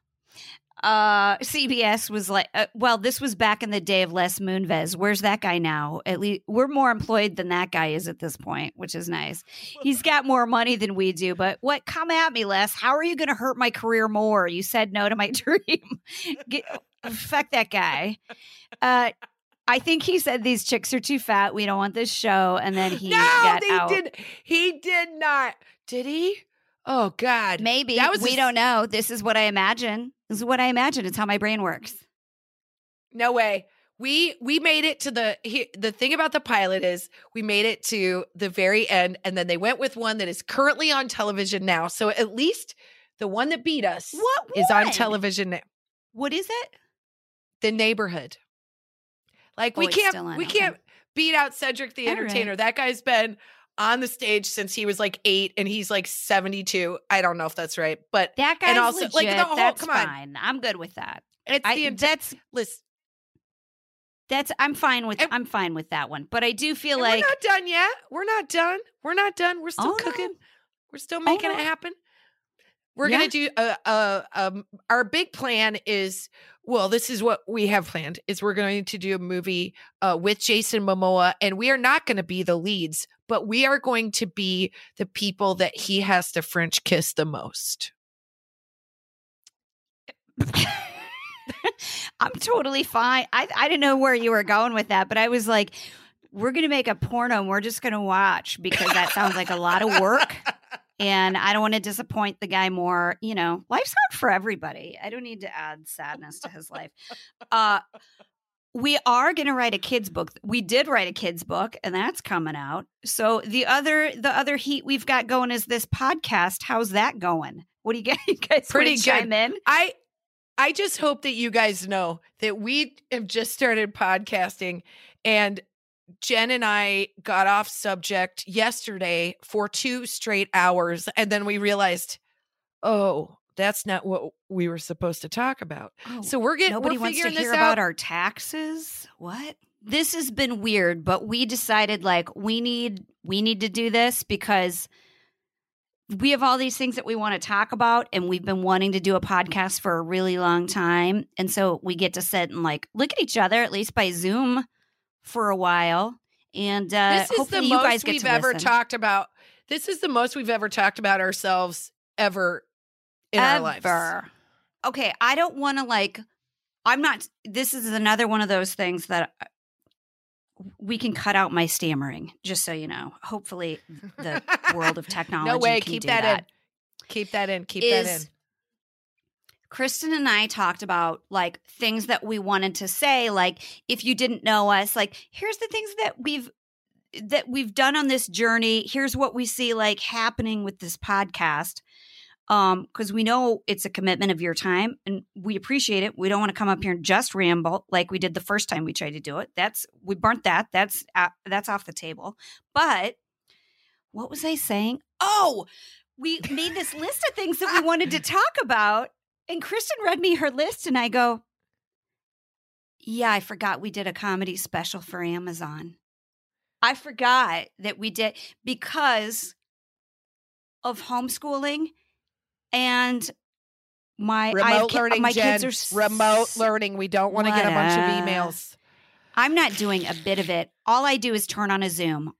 CBS was like, well, this was back in the day of Les Moonves. Where's that guy now? At least we're more employed than that guy is at this point, which is nice. He's got more money than we do, but what? Come at me, Les. How are you going to hurt my career more? You said no to my dream. Fuck that guy. I think he said these chicks are too fat. We don't want this show. And then he got out. He did not. Did he? Oh God. Maybe. We don't know. This is what I imagine. It's how my brain works. No way. We made it to the thing about the pilot is we made it to the very end, and then they went with one that is currently on television now. So at least the one that beat us is on television now. What is it? The Neighborhood. Like we can't beat out Cedric the Entertainer. Right. That guy's been on the stage since he was like 8 and he's like 72. I don't know if that's right, but that guy's and also legit. like the whole, That's come on. fine. I'm good with that. It's I'm fine with that one. But I do feel like we're not done yet. We're not done. We're still cooking. We're still making it happen. We're going to do our big plan is, well, this is what we have planned is we're going to do a movie with Jason Momoa, and we are not going to be the leads, but we are going to be the people that he has to French kiss the most. I'm totally fine. I didn't know where you were going with that, but I was like, we're going to make a porno and we're just going to watch because that sounds like a lot of work. And I don't want to disappoint the guy more. You know, life's hard for everybody. I don't need to add sadness to his life. We are going to write a kid's book. We did write a kid's book, and that's coming out. So the other heat we've got going is this podcast. How's that going? What do you guys Pretty good. good. Chime in? I just hope that you guys know that we have just started podcasting, and Jen and I got off subject yesterday for 2 straight hours. And then we realized, oh, that's not what we were supposed to talk about. Oh, So we're nobody wants to figuring hear this about out. our taxes. What? this has been weird, but we decided like we need to do this because we have all these things that we want to talk about, and we've been wanting to do a podcast for a really long time. And so we get to sit and like look at each other, at least by Zoom, for a while. And this is hopefully the you guys most get we've to ever listen. talked about. This is the most we've ever talked about ourselves ever in our lives. Okay, I don't want to like. I'm not. This is another one of those things that we can cut out my stammering, just so you know. Hopefully, the world of technology. No way. Can Keep do that that in. Keep that in. Keep that in. Kristen and I talked about like things that we wanted to say. Like, if you didn't know us, like here's the things that we've done on this journey. Here's what we see like happening with this podcast. Because we know it's a commitment of your time and we appreciate it. We don't want to come up here and just ramble like we did the first time we tried to do it. We burnt that. That's off the table. But what was I saying? Oh, we made this list of things that we wanted to talk about. And Kristen read me her list and I go, yeah, I forgot we did a comedy special for Amazon. I forgot that we did because of homeschooling. And my remote learning, my Jen. kids are remote learning. We don't want to get a bunch of emails. I'm not doing a bit of it. All I do is turn on a Zoom.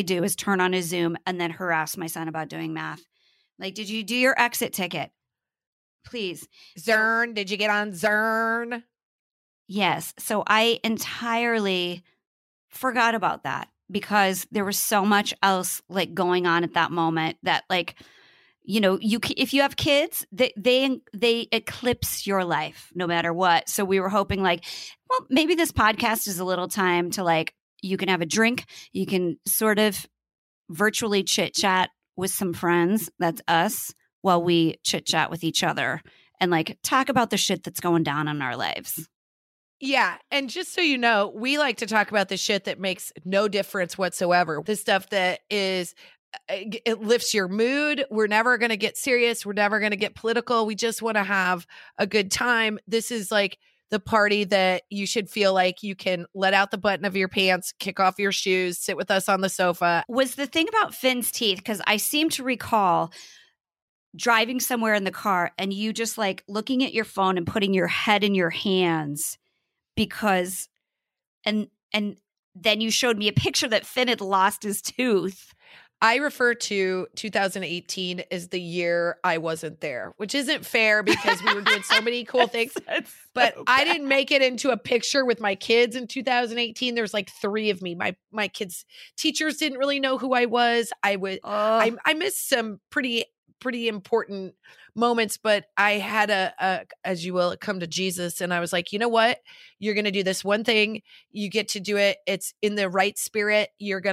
And then harass my son about doing math. Like, did you do your exit ticket? Please. Zern, did you get on Zern? Yes. So I entirely forgot about that because there was so much else like going on at that moment that like, you know, if you have kids, they eclipse your life no matter what. So we were hoping like, well, maybe this podcast is a little time to like, you can have a drink. You can sort of virtually chit chat with some friends. That's us while we chit chat with each other and like talk about the shit that's going down in our lives. Yeah. And just so you know, we like to talk about the shit that makes no difference whatsoever. The stuff that is, it lifts your mood. We're never going to get serious. We're never going to get political. We just want to have a good time. This is like the party that you should feel like you can let out the button of your pants, kick off your shoes, sit with us on the sofa. Was the thing about Finn's teeth, because I seem to recall driving somewhere in the car and you just like looking at your phone and putting your head in your hands because, and then you showed me a picture that Finn had lost his tooth. I refer to 2018 as the year I wasn't there, which isn't fair because we were doing so many cool things. But I didn't make it into a picture with my kids in 2018. There's like 3 of me. My kids' teachers didn't really know who I was. I missed some pretty important moments, but I had a as you will, come to Jesus. And I was like, you know what? You're going to do this one thing. You get to do it. It's in the right spirit.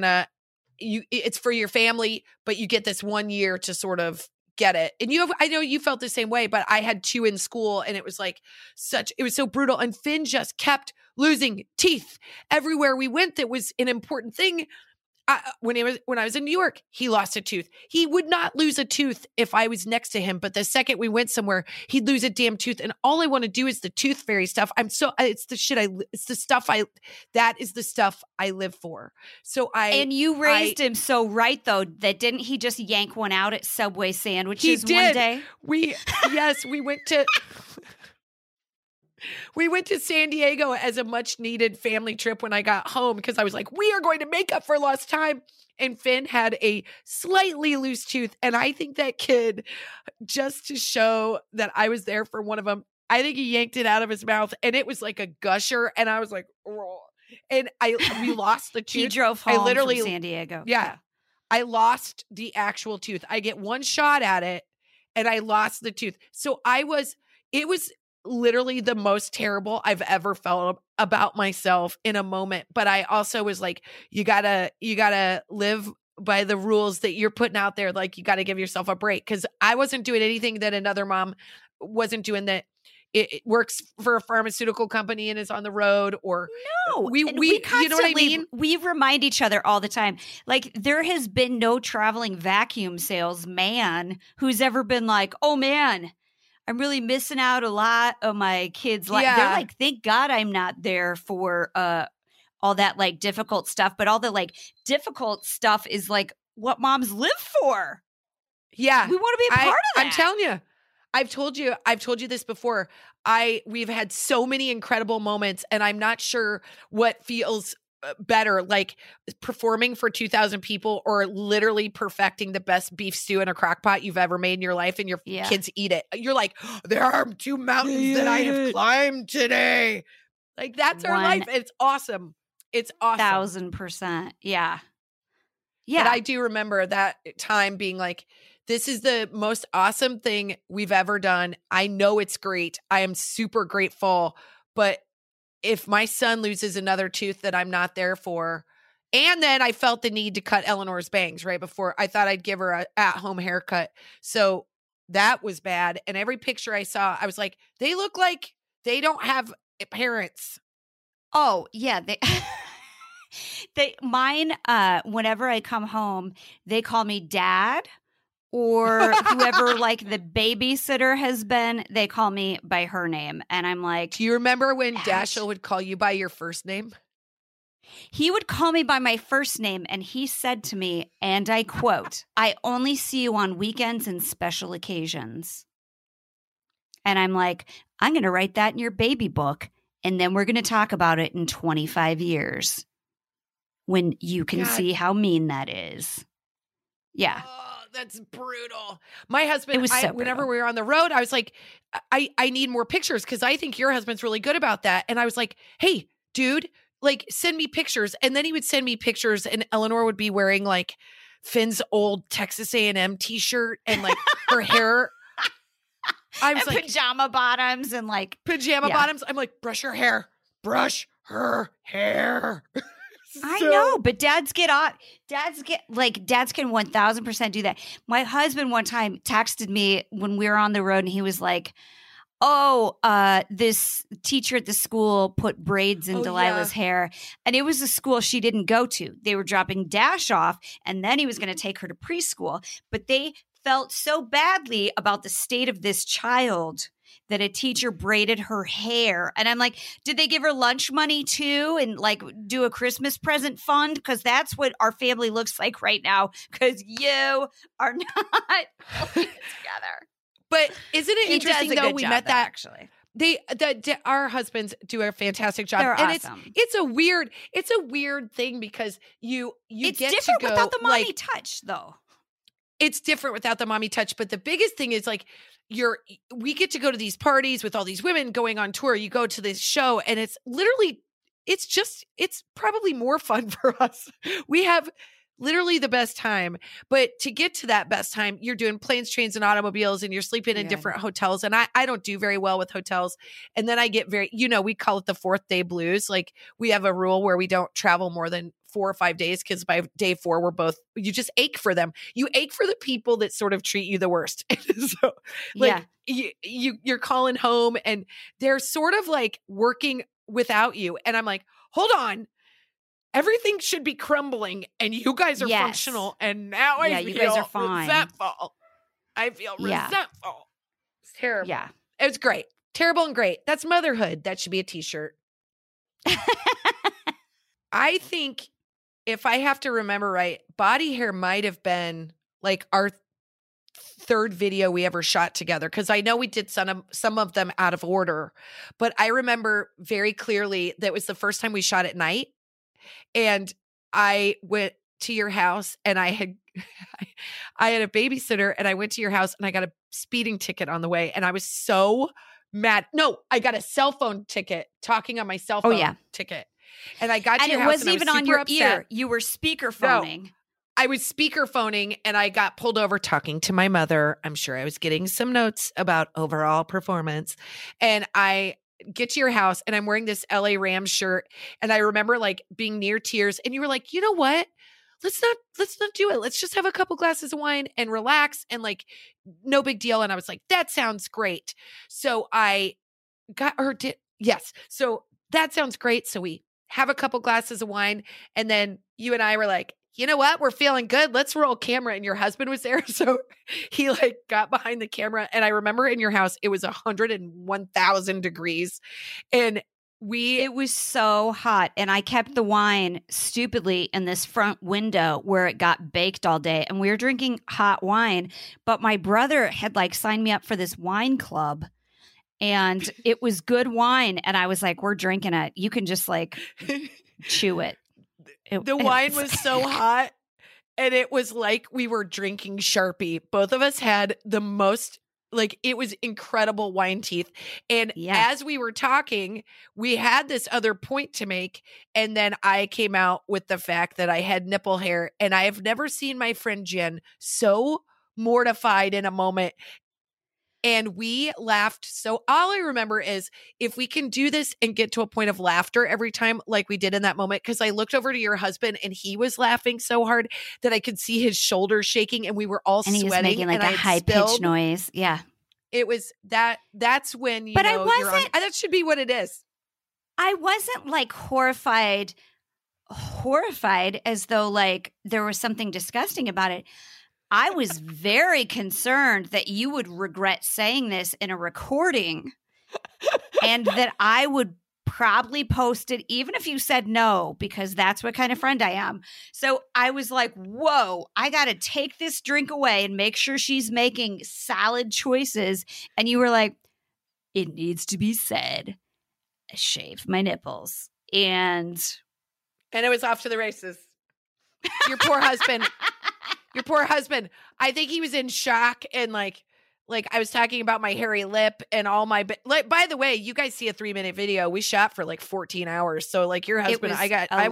It's for your family, but you get this 1 year to sort of get it. And I know you felt the same way, but I had 2 in school and it was like it was so brutal. And Finn just kept losing teeth everywhere we went. That was an important thing. When I was in New York, he lost a tooth. He would not lose a tooth if I was next to him. But the second we went somewhere, he'd lose a damn tooth. And all I want to do is the tooth fairy stuff. It's the stuff I live for. And you raised him so right though, that didn't he just yank one out at Subway sandwiches one day? We went to We went to San Diego as a much needed family trip when I got home because I was like, we are going to make up for lost time. And Finn had a slightly loose tooth. And I think that kid, just to show that I was there for one of them, I think he yanked it out of his mouth and it was like a gusher. And I was like, oh. And we lost the tooth. He drove home from San Diego. Yeah. I lost the actual tooth. I get one shot at it and I lost the tooth. So it was literally the most terrible I've ever felt about myself in a moment. But I also was like, you gotta live by the rules that you're putting out there. Like, you got to give yourself a break. Cause I wasn't doing anything that another mom wasn't doing, that it works for a pharmaceutical company and is on the road, or we you know what I mean? We remind each other all the time. Like, there has been no traveling vacuum salesman who's ever been like, oh man, I'm really missing out a lot of my kids' life. Yeah. They're like, thank God I'm not there for all that like difficult stuff, but all the like difficult stuff is like what moms live for. Yeah. We want to be a part of that. I'm telling you. I've told you this before. We've had so many incredible moments, and I'm not sure what feels better, like performing for 2,000 people or literally perfecting the best beef stew in a crock pot you've ever made in your life, and your kids eat it. You're like, there are 2 mountains that I have climbed today. Like, that's our life. It's awesome. It's awesome. 1,000%. Yeah. Yeah. But I do remember that time being like, this is the most awesome thing we've ever done. I know it's great. I am super grateful. But if my son loses another tooth that I'm not there for, and then I felt the need to cut Eleanor's bangs right before, I thought I'd give her a at-home haircut. So that was bad. And every picture I saw, I was like, they look like they don't have parents. Oh, yeah. Mine, whenever I come home, they call me dad, or whoever like the babysitter has been, they call me by her name. And I'm like, do you remember when Dashiell would call you by your first name? He would call me by my first name, and he said to me, and I quote, "I only see you on weekends and special occasions." And I'm like, I'm going to write that in your baby book, and then we're going to talk about it in 25 years when you can see how mean that is. Yeah. Oh, that's brutal. My husband, it was so whenever we were on the road, I was like, I need more pictures because I think your husband's really good about that. And I was like, hey, dude, like send me pictures. And then he would send me pictures, and Eleanor would be wearing like Finn's old Texas A&M t-shirt and like her hair. I was like, pajama bottoms and like pajama bottoms. I'm like, brush her hair. I know, but dads can 1000% do that. My husband one time texted me when we were on the road, and he was like, this teacher at the school put braids in Delilah's hair, and it was a school she didn't go to. They were dropping Dash off, and then he was going to take her to preschool, but they felt so badly about the state of this child that a teacher braided her hair. And I'm like, did they give her lunch money too and like do a Christmas present fund? Because that's what our family looks like right now, because you are not together. But isn't it interesting though? We met that actually. Our husbands do a fantastic job. They're and awesome. It's a weird thing because it's get different to go without the mommy like, touch though. It's different without the mommy touch. But the biggest thing is like we get to go to these parties with all these women going on tour. You go to this show, and it's literally, it's probably more fun for us. We have literally the best time. But to get to that best time, you're doing planes, trains, and automobiles, and you're sleeping in different hotels. And I don't do very well with hotels. And then I get we call it the 4th day blues. Like we have a rule where we don't travel more than 4 or 5 days, because by day 4, you just ache for them. You ache for the people that sort of treat you the worst. So like you're calling home, and they're sort of like working without you. And I'm like, hold on. Everything should be crumbling, and you guys are functional. And now I feel you guys are fine. resentful. I feel resentful. It's terrible. Yeah. It was great. Terrible and great. That's motherhood. That should be a t-shirt. I think if I have to remember right, body hair might have been like our 3rd video we ever shot together, because I know we did some of them out of order. But I remember very clearly that was the first time we shot at night. And I went to your house, and I had a babysitter, and I went to your house, and I got a speeding ticket on the way. And I was so mad. No, I got a cell phone ticket, talking on my cell phone ticket. And I got to your house, and it wasn't even on your ear. You were speakerphoning. No, I was speakerphoning, and I got pulled over talking to my mother. I'm sure I was getting some notes about overall performance. And I get to your house, and I'm wearing this LA Rams shirt. And I remember like being near tears, and you were like, you know what? Let's not do it. Let's just have a couple glasses of wine and relax, and like, no big deal. And I was like, that sounds great. So I got her to, yes. So that sounds great. So we have a couple glasses of wine, and then you and I were like, you know what? We're feeling good. Let's roll camera. And your husband was there. So he like got behind the camera. And I remember in your house, it was 101,000 degrees. And It was so hot, and I kept the wine stupidly in this front window where it got baked all day, and we were drinking hot wine, but my brother had like signed me up for this wine club, and it was good wine, and I was like, we're drinking it. You can just like chew it. The wine was so hot, and it was like we were drinking Sharpie. Both of us had the most, like, it was incredible wine teeth. And as we were talking, we had this other point to make. And then I came out with the fact that I had nipple hair. And I have never seen my friend Jen so mortified in a moment. And we laughed. So all I remember is if we can do this and get to a point of laughter every time, like we did in that moment, because I looked over to your husband and he was laughing so hard that I could see his shoulders shaking and we were all sweating. And he was making like a high-pitched noise. Yeah. It was that's when, but I wasn't, that should be what it is. I wasn't like horrified as though like there was something disgusting about it. I was very concerned that you would regret saying this in a recording and that I would probably post it even if you said no, because that's what kind of friend I am. So I was like, whoa, I got to take this drink away and make sure she's making salad choices. And you were like, it needs to be said. I shaved my nipples. And it was off to the races. Your poor husband. Your poor husband. I think he was in shock and like I was talking about my hairy lip and all my like. By the way, you guys see a 3-minute video. We shot for like 14 hours. So like your husband, I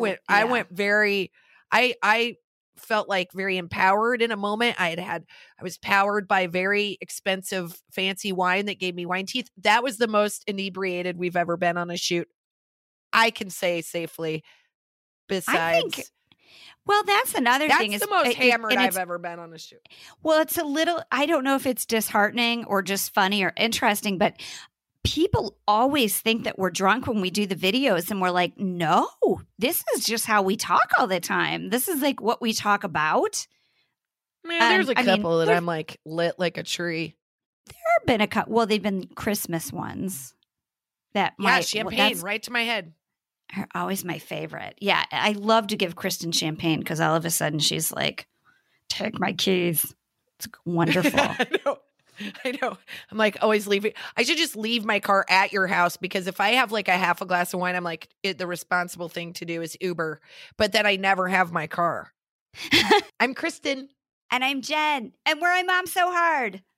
felt like very empowered in a moment. I was powered by very expensive, fancy wine that gave me wine teeth. That was the most inebriated we've ever been on a shoot. I can say safely. Besides. Well, that's another thing. That's the most hammered I've ever been on a shoot. Well, it's a little, I don't know if it's disheartening or just funny or interesting, but people always think that we're drunk when we do the videos. And we're like, no, this is just how we talk all the time. This is like what we talk about. Man, there's a couple that I'm like lit like a tree. There have been a couple. Well, they've been Christmas ones. Champagne right to my head. Are always my favorite. Yeah, I love to give Kristen champagne because all of a sudden she's like, take my keys. It's wonderful. I know. I'm like always leaving. I should just leave my car at your house because if I have like a half a glass of wine, I'm like, the responsible thing to do is Uber. But then I never have my car. I'm Kristen. And I'm Jen. And we're on Mom So Hard.